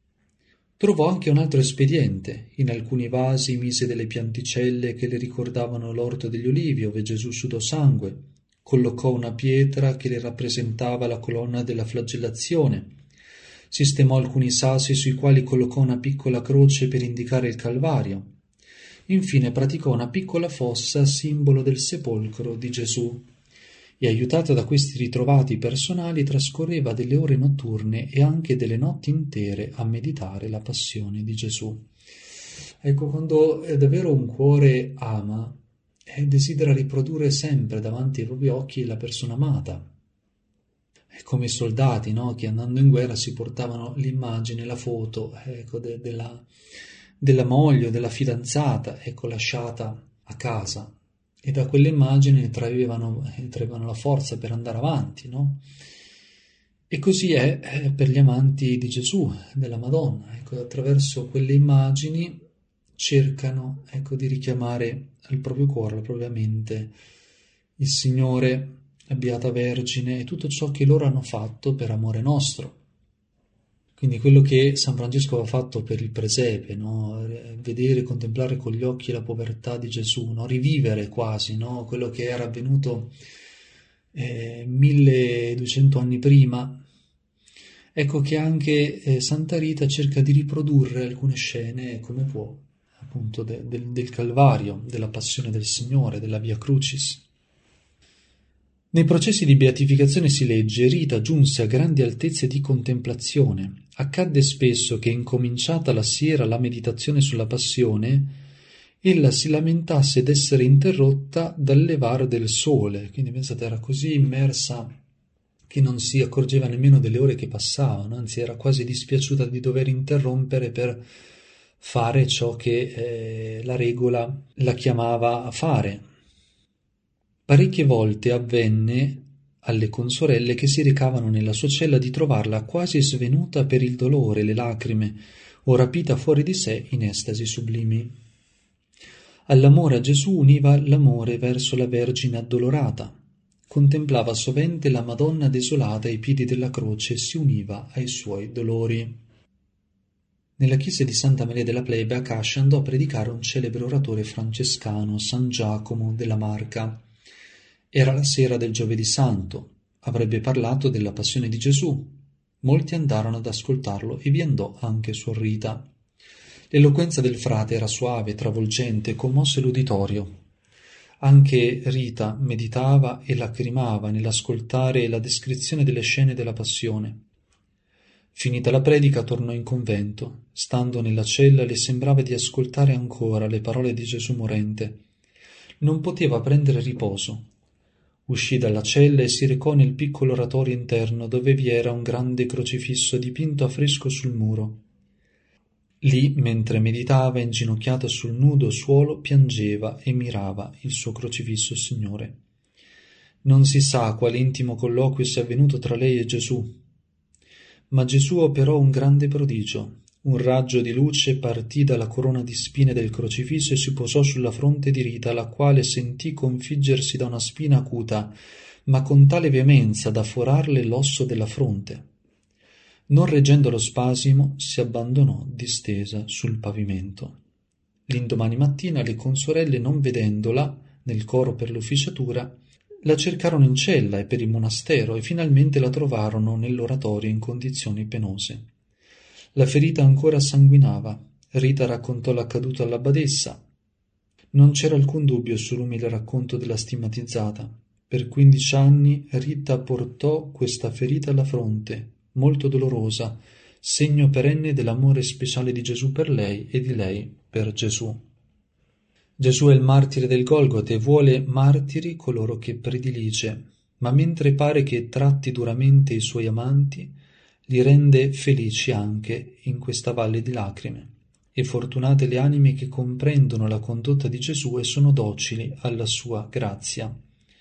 Trovò anche un altro espediente. In alcuni vasi mise delle pianticelle che le ricordavano l'orto degli ulivi, ove Gesù sudò sangue. Collocò una pietra che le rappresentava la colonna della flagellazione. Sistemò alcuni sassi sui quali collocò una piccola croce per indicare il Calvario. Infine praticò una piccola fossa, simbolo del sepolcro di Gesù. E aiutata da questi ritrovati personali trascorreva delle ore notturne e anche delle notti intere a meditare la passione di Gesù. Ecco, quando davvero un cuore ama, desidera riprodurre sempre davanti ai propri occhi la persona amata. È come i soldati, no? Che andando in guerra si portavano l'immagine, la foto, della moglie o della fidanzata, lasciata a casa. E da quelle immagini traevano la forza per andare avanti, no? E così è per gli amanti di Gesù, della Madonna. Attraverso quelle immagini cercano, di richiamare al proprio cuore, alla propria mente, il Signore, la Beata Vergine e tutto ciò che loro hanno fatto per amore nostro. Quindi quello che San Francesco aveva fatto per il presepe, no? Vedere, contemplare con gli occhi la povertà di Gesù, no? Rivivere quasi, no? Quello che era avvenuto 1200 anni prima. Ecco che anche Santa Rita cerca di riprodurre alcune scene come può, appunto del Calvario, della passione del Signore, della Via Crucis. Nei processi di beatificazione si legge: Rita giunse a grandi altezze di contemplazione. Accadde spesso che, incominciata la sera la meditazione sulla passione, ella si lamentasse d'essere interrotta dal levare del sole. Quindi pensate, era così immersa che non si accorgeva nemmeno delle ore che passavano, anzi era quasi dispiaciuta di dover interrompere per fare ciò che la regola la chiamava a fare. Parecchie volte avvenne alle consorelle che si recavano nella sua cella di trovarla quasi svenuta per il dolore, le lacrime, o rapita fuori di sé in estasi sublimi. All'amore a Gesù univa l'amore verso la Vergine addolorata. Contemplava sovente la Madonna desolata ai piedi della croce e si univa ai suoi dolori. Nella chiesa di Santa Maria della Plebe a Cascia andò a predicare un celebre oratore francescano, San Giacomo della Marca. Era la sera del Giovedì Santo. Avrebbe parlato della passione di Gesù. Molti andarono ad ascoltarlo e vi andò anche Suor Rita. L'eloquenza del frate era suave, travolgente, commosse l'uditorio. Anche Rita meditava e lacrimava nell'ascoltare la descrizione delle scene della passione. Finita la predica tornò in convento. Stando nella cella le sembrava di ascoltare ancora le parole di Gesù morente. Non poteva prendere riposo. Uscì dalla cella e si recò nel piccolo oratorio interno dove vi era un grande crocifisso dipinto a fresco sul muro. Lì, mentre meditava, inginocchiata sul nudo suolo, piangeva e mirava il suo crocifisso Signore. Non si sa quale intimo colloquio sia avvenuto tra lei e Gesù, ma Gesù operò un grande prodigio. Un raggio di luce partì dalla corona di spine del crocifisso e si posò sulla fronte di Rita, la quale sentì configgersi da una spina acuta, ma con tale veemenza da forarle l'osso della fronte. Non reggendo lo spasimo, si abbandonò distesa sul pavimento. L'indomani mattina le consorelle, non vedendola nel coro per l'ufficiatura, la cercarono in cella e per il monastero e finalmente la trovarono nell'oratorio in condizioni penose. La ferita ancora sanguinava. Rita raccontò l'accaduto alla badessa. Non c'era alcun dubbio sull'umile racconto della stigmatizzata. Per 15 anni Rita portò questa ferita alla fronte, molto dolorosa, segno perenne dell'amore speciale di Gesù per lei e di lei per Gesù. Gesù è il martire del Golgota e vuole martiri coloro che predilige, ma mentre pare che tratti duramente i suoi amanti, li rende felici anche in questa valle di lacrime, e fortunate le anime che comprendono la condotta di Gesù e sono docili alla sua grazia.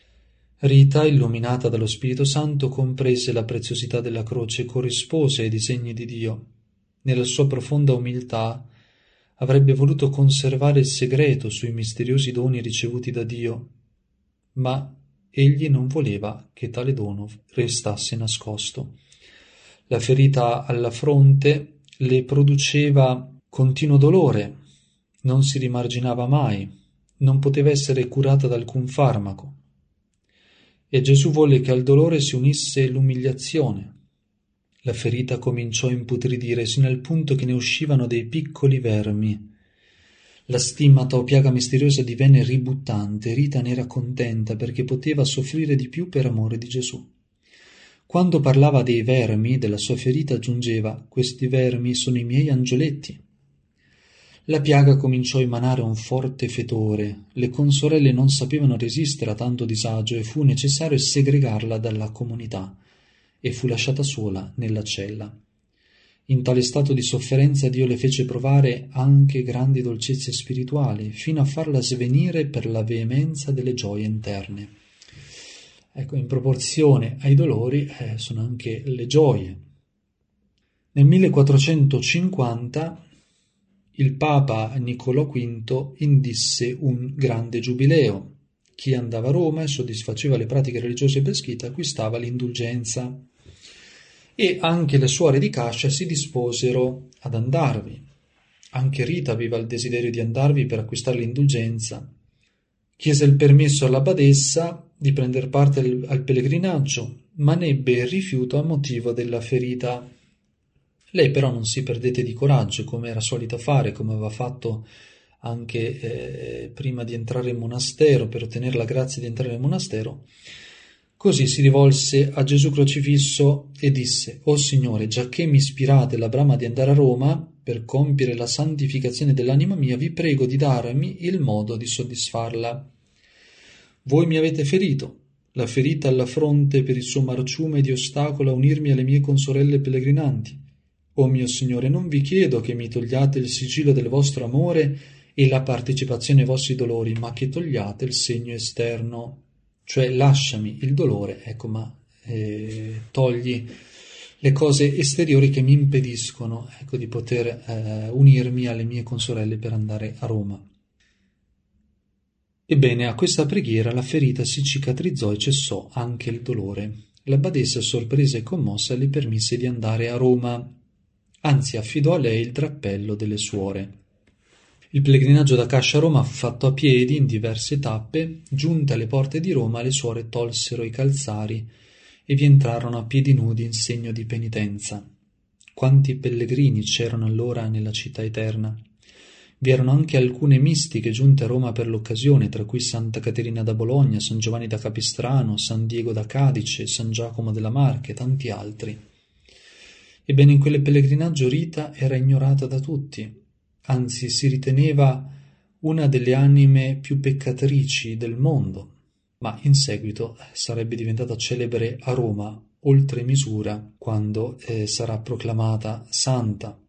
Rita, illuminata dallo Spirito Santo, comprese la preziosità della croce e corrispose ai disegni di Dio. Nella sua profonda umiltà avrebbe voluto conservare il segreto sui misteriosi doni ricevuti da Dio, ma egli non voleva che tale dono restasse nascosto. La ferita alla fronte le produceva continuo dolore, non si rimarginava mai, non poteva essere curata da alcun farmaco. E Gesù volle che al dolore si unisse l'umiliazione. La ferita cominciò a imputridire sino al punto che ne uscivano dei piccoli vermi. La stimmata o piaga misteriosa divenne ributtante. Rita ne era contenta perché poteva soffrire di più per amore di Gesù. Quando parlava dei vermi della sua ferita aggiungeva: questi vermi sono i miei angioletti. La piaga cominciò a emanare un forte fetore. Le consorelle non sapevano resistere a tanto disagio e fu necessario segregarla dalla comunità e fu lasciata sola nella cella. In tale stato di sofferenza Dio le fece provare anche grandi dolcezze spirituali, fino a farla svenire per la veemenza delle gioie interne. Ecco, in proporzione ai dolori sono anche le gioie. Nel 1450 il Papa Niccolò V indisse un grande giubileo. Chi andava a Roma e soddisfaceva le pratiche religiose per iscritto acquistava l'indulgenza. e anche le suore di Cascia si disposero ad andarvi. Anche Rita aveva il desiderio di andarvi per acquistare l'indulgenza. Chiese il permesso alla badessa di prender parte al pellegrinaggio, ma ne ebbe il rifiuto a motivo della ferita. Lei però non si perdette di coraggio, come era solita fare, come aveva fatto anche prima di entrare in monastero, per ottenere la grazia di entrare in monastero. Così si rivolse a Gesù crocifisso e disse: «O Signore, giacché mi ispirate la brama di andare a Roma per compiere la santificazione dell'anima mia, vi prego di darmi il modo di soddisfarla. Voi mi avete ferito, la ferita alla fronte per il suo marciume di ostacolo a unirmi alle mie consorelle pellegrinanti. O mio Signore, non vi chiedo che mi togliate il sigillo del vostro amore e la partecipazione ai vostri dolori, ma che togliate il segno esterno, cioè lasciami il dolore, ecco, ma togli le cose esteriori che mi impediscono, ecco, di poter unirmi alle mie consorelle per andare a Roma». Ebbene, a questa preghiera la ferita si cicatrizzò e cessò anche il dolore. La badessa, sorpresa e commossa, le permise di andare a Roma, anzi affidò a lei il drappello delle suore. Il pellegrinaggio da Cascia a Roma fu fatto a piedi in diverse tappe. Giunte alle porte di Roma, le suore tolsero i calzari e vi entrarono a piedi nudi in segno di penitenza. Quanti pellegrini c'erano allora nella città eterna! Vi erano anche alcune mistiche giunte a Roma per l'occasione, tra cui Santa Caterina da Bologna, San Giovanni da Capistrano, San Diego da Cadice, San Giacomo della Marca e tanti altri. Ebbene, in quel pellegrinaggio Rita era ignorata da tutti, anzi si riteneva una delle anime più peccatrici del mondo, ma in seguito sarebbe diventata celebre a Roma oltre misura quando sarà proclamata santa.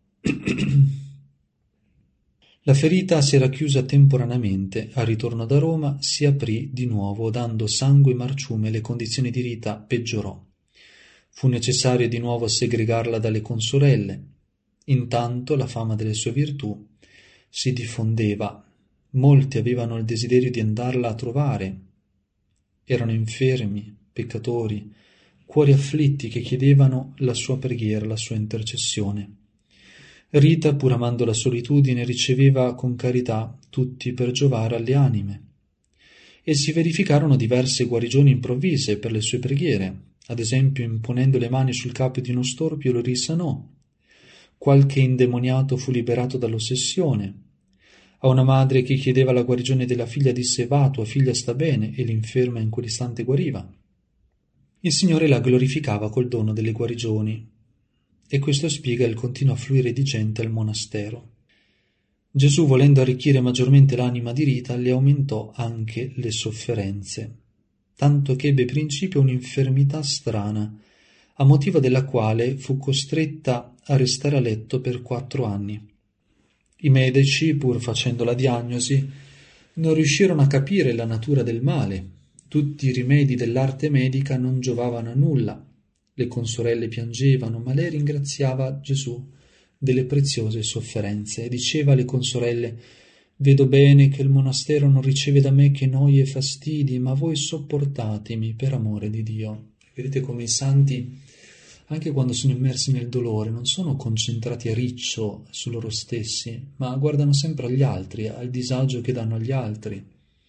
La ferita si era chiusa temporaneamente, al ritorno da Roma si aprì di nuovo, dando sangue e marciume, le condizioni di Rita peggiorò. Fu necessario di nuovo segregarla dalle consorelle. Intanto la fama delle sue virtù si diffondeva. Molti avevano il desiderio di andarla a trovare. Erano infermi, peccatori, cuori afflitti che chiedevano la sua preghiera, la sua intercessione. Rita, pur amando la solitudine, riceveva con carità tutti per giovare alle anime. E si verificarono diverse guarigioni improvvise per le sue preghiere. Ad esempio, imponendo le mani sul capo di uno storpio lo risanò. Qualche indemoniato fu liberato dall'ossessione. A una madre che chiedeva la guarigione della figlia disse: «Va, tua figlia sta bene», e l'inferma in quell'istante guariva. Il Signore la glorificava col dono delle guarigioni, e questo spiega il continuo affluire di gente al monastero. Gesù, volendo arricchire maggiormente l'anima di Rita, le aumentò anche le sofferenze, tanto che ebbe principio un'infermità strana, a motivo della quale fu costretta a restare a letto per 4 anni. I medici, pur facendo la diagnosi, non riuscirono a capire la natura del male. Tutti i rimedi dell'arte medica non giovavano a nulla. Le consorelle piangevano, ma lei ringraziava Gesù delle preziose sofferenze e diceva alle consorelle: «Vedo bene che il monastero non riceve da me che noie e fastidi, ma voi sopportatemi per amore di Dio». Vedete come i santi, anche quando sono immersi nel dolore, non sono concentrati a riccio su loro stessi, ma guardano sempre agli altri, al disagio che danno agli altri.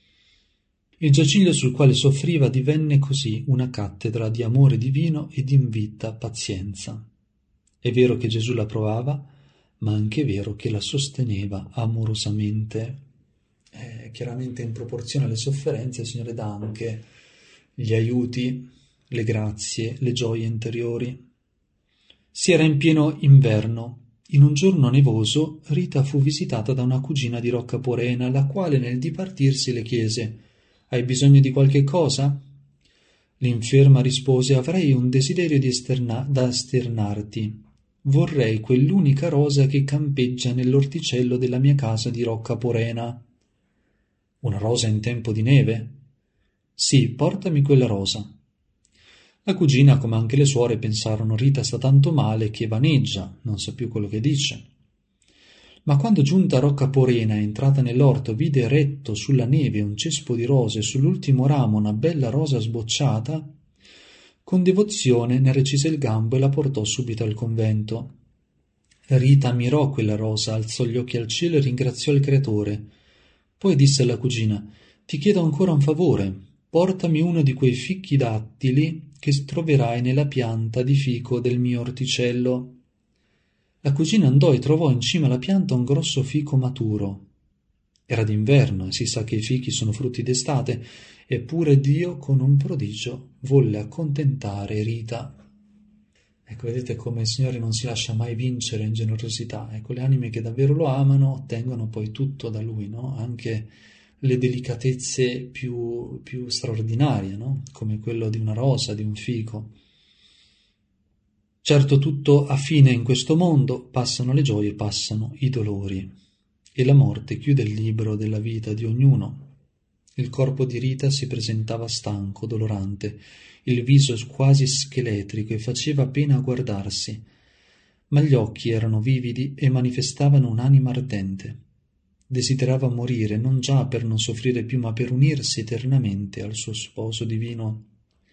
Il giaciglio sul quale soffriva divenne così una cattedra di amore divino e di invitta pazienza. È vero che Gesù la provava, ma anche è vero che la sosteneva amorosamente. Chiaramente in proporzione alle sofferenze il Signore dà anche gli aiuti, le grazie, le gioie interiori. Si era in pieno inverno. In un giorno nevoso Rita fu visitata da una cugina di Rocca Porena, la quale nel dipartirsi le chiese: «Hai bisogno di qualche cosa?» L'inferma rispose: «Avrei un desiderio da esternarti. Vorrei quell'unica rosa che campeggia nell'orticello della mia casa di Rocca Porena». «Una rosa in tempo di neve?» «Sì, portami quella rosa». La cugina, come anche le suore, pensarono: «Rita sta tanto male che vaneggia, non sa più quello che dice». Ma quando giunta a Rocca Porena, entrata nell'orto, vide eretto sulla neve un cespo di rose e sull'ultimo ramo una bella rosa sbocciata, Con devozione ne recise il gambo e la portò subito al convento. Rita ammirò quella rosa, alzò gli occhi al cielo e ringraziò il creatore. Poi disse alla cugina: «Ti chiedo ancora un favore. Portami uno di quei fichi dattili che troverai nella pianta di fico del mio orticello». La cugina andò e trovò in cima alla pianta un grosso fico maturo. Era d'inverno e si sa che i fichi sono frutti d'estate, eppure Dio con un prodigio volle accontentare Rita. Ecco, vedete come il Signore non si lascia mai vincere in generosità. Ecco, le anime che davvero lo amano ottengono poi tutto da Lui, no? Anche le delicatezze più straordinarie, no? Come quello di una rosa, di un fico. Certo, tutto ha fine in questo mondo, passano le gioie, passano i dolori, e la morte chiude il libro della vita di ognuno. Il corpo di Rita si presentava stanco, dolorante, il viso quasi scheletrico e faceva pena a guardarsi, ma gli occhi erano vividi e manifestavano un'anima ardente. Desiderava morire non già per non soffrire più, ma per unirsi eternamente al suo sposo divino.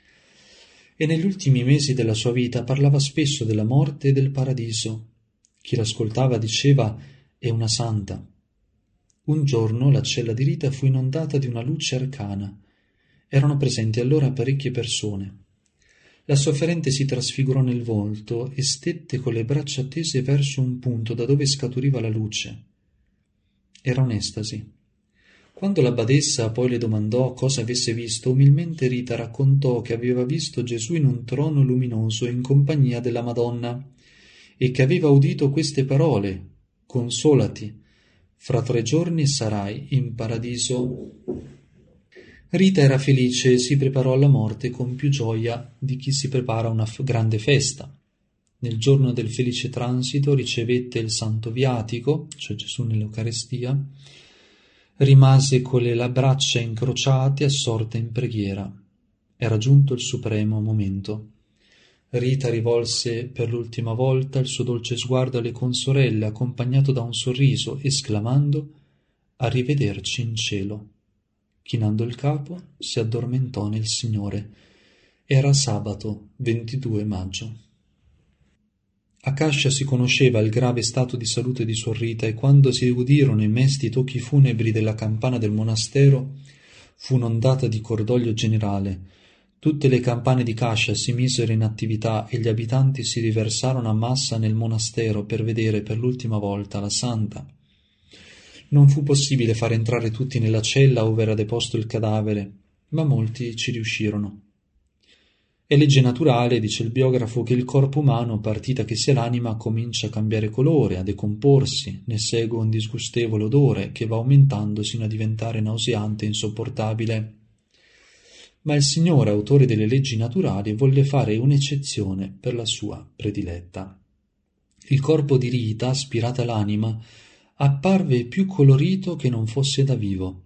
E negli ultimi mesi della sua vita parlava spesso della morte e del paradiso. Chi l'ascoltava diceva: «È una santa». Un giorno la cella di Rita fu inondata di una luce arcana. Erano presenti allora parecchie persone. La sofferente si trasfigurò nel volto e stette con le braccia tese verso un punto da dove scaturiva la luce. Era un'estasi. Quando la badessa poi le domandò cosa avesse visto, umilmente Rita raccontò che aveva visto Gesù in un trono luminoso in compagnia della Madonna e che aveva udito queste parole: «Consolati, fra 3 giorni sarai in paradiso». Rita era felice e si preparò alla morte con più gioia di chi si prepara a una grande festa. Nel giorno del felice transito ricevette il santo viatico, cioè Gesù nell'Eucarestia. Rimase con le braccia incrociate, assorta in preghiera. Era giunto il supremo momento. Rita rivolse per l'ultima volta il suo dolce sguardo alle consorelle, accompagnato da un sorriso, esclamando: «Arrivederci in cielo». Chinando il capo, si addormentò nel Signore. Era sabato 22 maggio. A Cascia si conosceva il grave stato di salute di Suor Rita, e quando si udirono i mesti tocchi funebri della campana del monastero fu un'ondata di cordoglio generale. Tutte le campane di Cascia si misero in attività e gli abitanti si riversarono a massa nel monastero per vedere per l'ultima volta la santa. Non fu possibile far entrare tutti nella cella ove era deposto il cadavere, ma molti ci riuscirono. È legge naturale, dice il biografo, che il corpo umano, partita che sia l'anima, comincia a cambiare colore, a decomporsi, ne segue un disgustevole odore che va aumentando sino a diventare nauseante e insopportabile. Ma il Signore, autore delle leggi naturali, volle fare un'eccezione per la sua prediletta. Il corpo di Rita, aspirata l'anima, apparve più colorito che non fosse da vivo.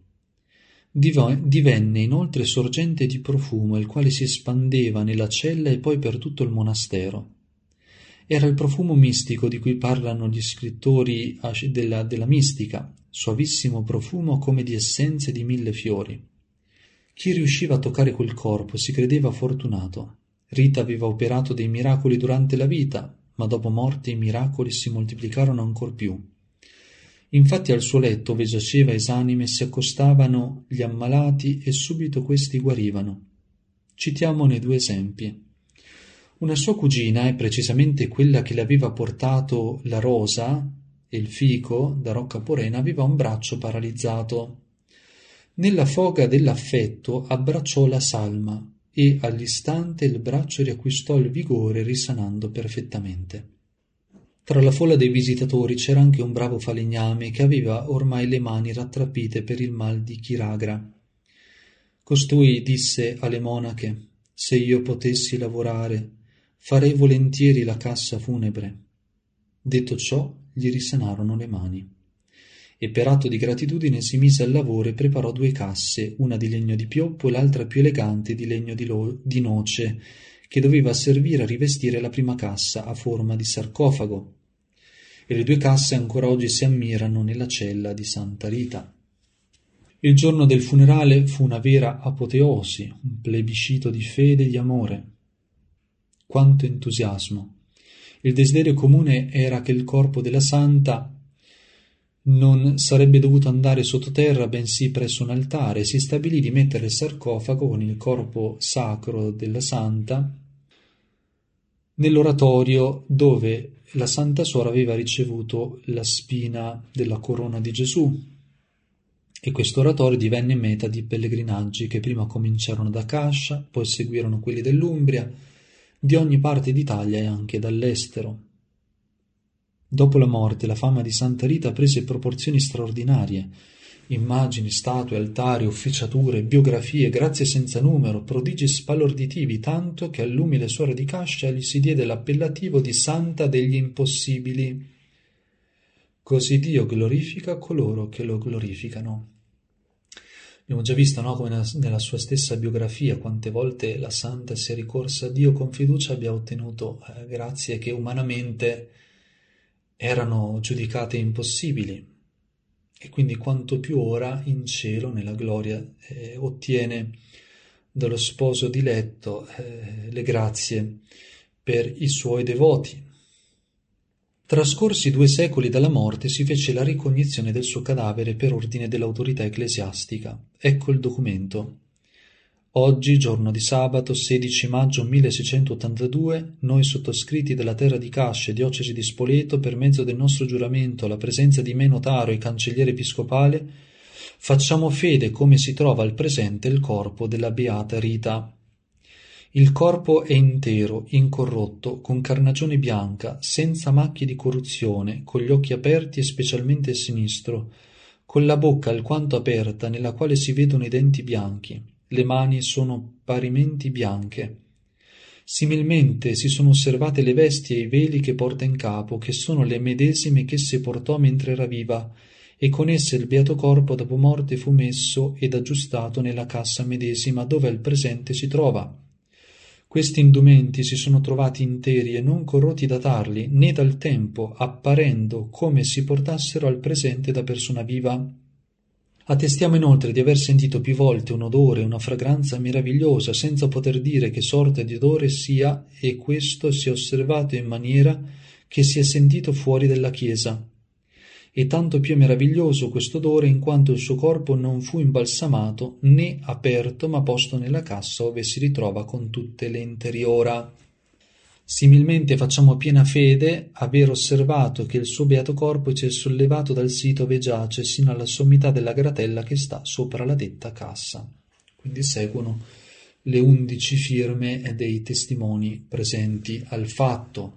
Divenne inoltre sorgente di profumo, il quale si espandeva nella cella e poi per tutto il monastero. Era il profumo mistico di cui parlano gli scrittori della mistica, suavissimo profumo come di essenze di 1000 fiori. Chi riusciva a toccare quel corpo si credeva fortunato. Rita aveva operato dei miracoli durante la vita, ma dopo morte i miracoli si moltiplicarono ancor più. Infatti al suo letto, ove giaceva esanime, si accostavano gli ammalati e subito questi guarivano. Citiamone 2 esempi. Una sua cugina, e precisamente quella che le aveva portato la rosa e il fico da Rocca Porena, aveva un braccio paralizzato. Nella foga dell'affetto abbracciò la salma e all'istante il braccio riacquistò il vigore, risanando perfettamente. Tra la folla dei visitatori c'era anche un bravo falegname che aveva ormai le mani rattrappite per il mal di chiragra. Costui disse alle monache: «Se io potessi lavorare, farei volentieri la cassa funebre». Detto ciò, gli risanarono le mani. E per atto di gratitudine si mise al lavoro e preparò 2 casse, una di legno di pioppo e l'altra più elegante di legno di noce, che doveva servire a rivestire la prima cassa a forma di sarcofago. E le 2 casse ancora oggi si ammirano nella cella di Santa Rita. Il giorno del funerale fu una vera apoteosi, un plebiscito di fede e di amore. quanto entusiasmo! Il desiderio comune era che il corpo della santa non sarebbe dovuto andare sottoterra, bensì presso un altare. Si stabilì di mettere il sarcofago con il corpo sacro della santa nell'oratorio dove la Santa Suora aveva ricevuto la spina della corona di Gesù, e questo oratorio divenne meta di pellegrinaggi che prima cominciarono da Cascia, poi seguirono quelli dell'Umbria, di ogni parte d'Italia e anche dall'estero. Dopo la morte, la fama di Santa Rita prese proporzioni straordinarie. Immagini, statue, altari, officiature, biografie, grazie senza numero, prodigi spalorditivi, tanto che all'umile suora di Cascia gli si diede l'appellativo di Santa degli Impossibili. Così Dio glorifica coloro che lo glorificano. Abbiamo già visto, no, come nella sua stessa biografia, quante volte la Santa sia ricorsa a Dio con fiducia, abbia ottenuto grazie che umanamente erano giudicate impossibili, e quindi quanto più ora in cielo, nella gloria, ottiene dallo sposo diletto le grazie per i suoi devoti. Trascorsi 2 secoli dalla morte si fece la ricognizione del suo cadavere per ordine dell'autorità ecclesiastica. Ecco il documento. Oggi, giorno di sabato, 16 maggio 1682, noi sottoscritti della terra di Cascia e diocesi di Spoleto, per mezzo del nostro giuramento alla presenza di me notaro e cancelliere episcopale, facciamo fede come si trova al presente il corpo della Beata Rita. Il corpo è intero, incorrotto, con carnagione bianca, senza macchie di corruzione, con gli occhi aperti e specialmente il sinistro, con la bocca alquanto aperta nella quale si vedono i denti bianchi. Le mani sono parimenti bianche. Similmente si sono osservate le vesti e i veli che porta in capo, che sono le medesime che si portò mentre era viva, e con esse il beato corpo dopo morte fu messo ed aggiustato nella cassa medesima dove al presente si trova. Questi indumenti si sono trovati interi e non corrotti da tarli né dal tempo, apparendo come si portassero al presente da persona viva. Attestiamo inoltre di aver sentito più volte un odore, una fragranza meravigliosa, senza poter dire che sorta di odore sia, e questo si è osservato in maniera che si è sentito fuori della chiesa. E tanto più meraviglioso questo odore in quanto il suo corpo non fu imbalsamato né aperto, ma posto nella cassa ove si ritrova con tutte le interiora. Similmente facciamo piena fede aver osservato che il suo beato corpo ci è sollevato dal sito ove giace sino alla sommità della gratella che sta sopra la detta cassa. Quindi seguono le 11 firme dei testimoni presenti al fatto.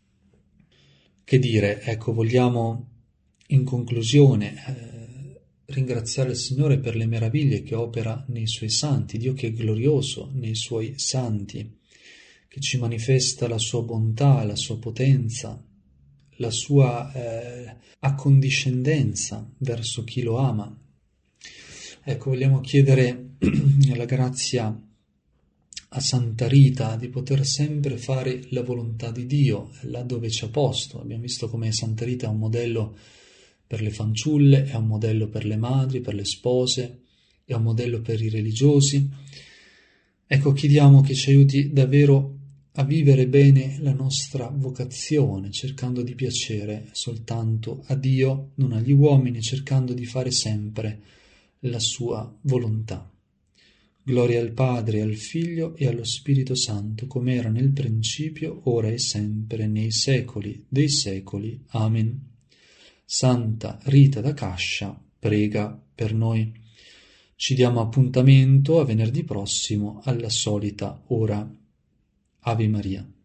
Che dire, ecco, vogliamo in conclusione ringraziare il Signore per le meraviglie che opera nei Suoi santi, Dio che è glorioso nei Suoi santi, che ci manifesta la Sua bontà, la Sua potenza, la Sua accondiscendenza verso chi lo ama. Ecco, vogliamo chiedere la grazia a Santa Rita di poter sempre fare la volontà di Dio là dove ci ha posto. Abbiamo visto come Santa Rita è un modello per le fanciulle, è un modello per le madri, per le spose, è un modello per i religiosi. Ecco, chiediamo che ci aiuti davvero a vivere bene la nostra vocazione, cercando di piacere soltanto a Dio, non agli uomini, cercando di fare sempre la sua volontà. Gloria al Padre, al Figlio e allo Spirito Santo, come era nel principio, ora e sempre, nei secoli dei secoli. Amen. Santa Rita da Cascia, prega per noi. Ci diamo appuntamento a venerdì prossimo alla solita ora. Ave Maria.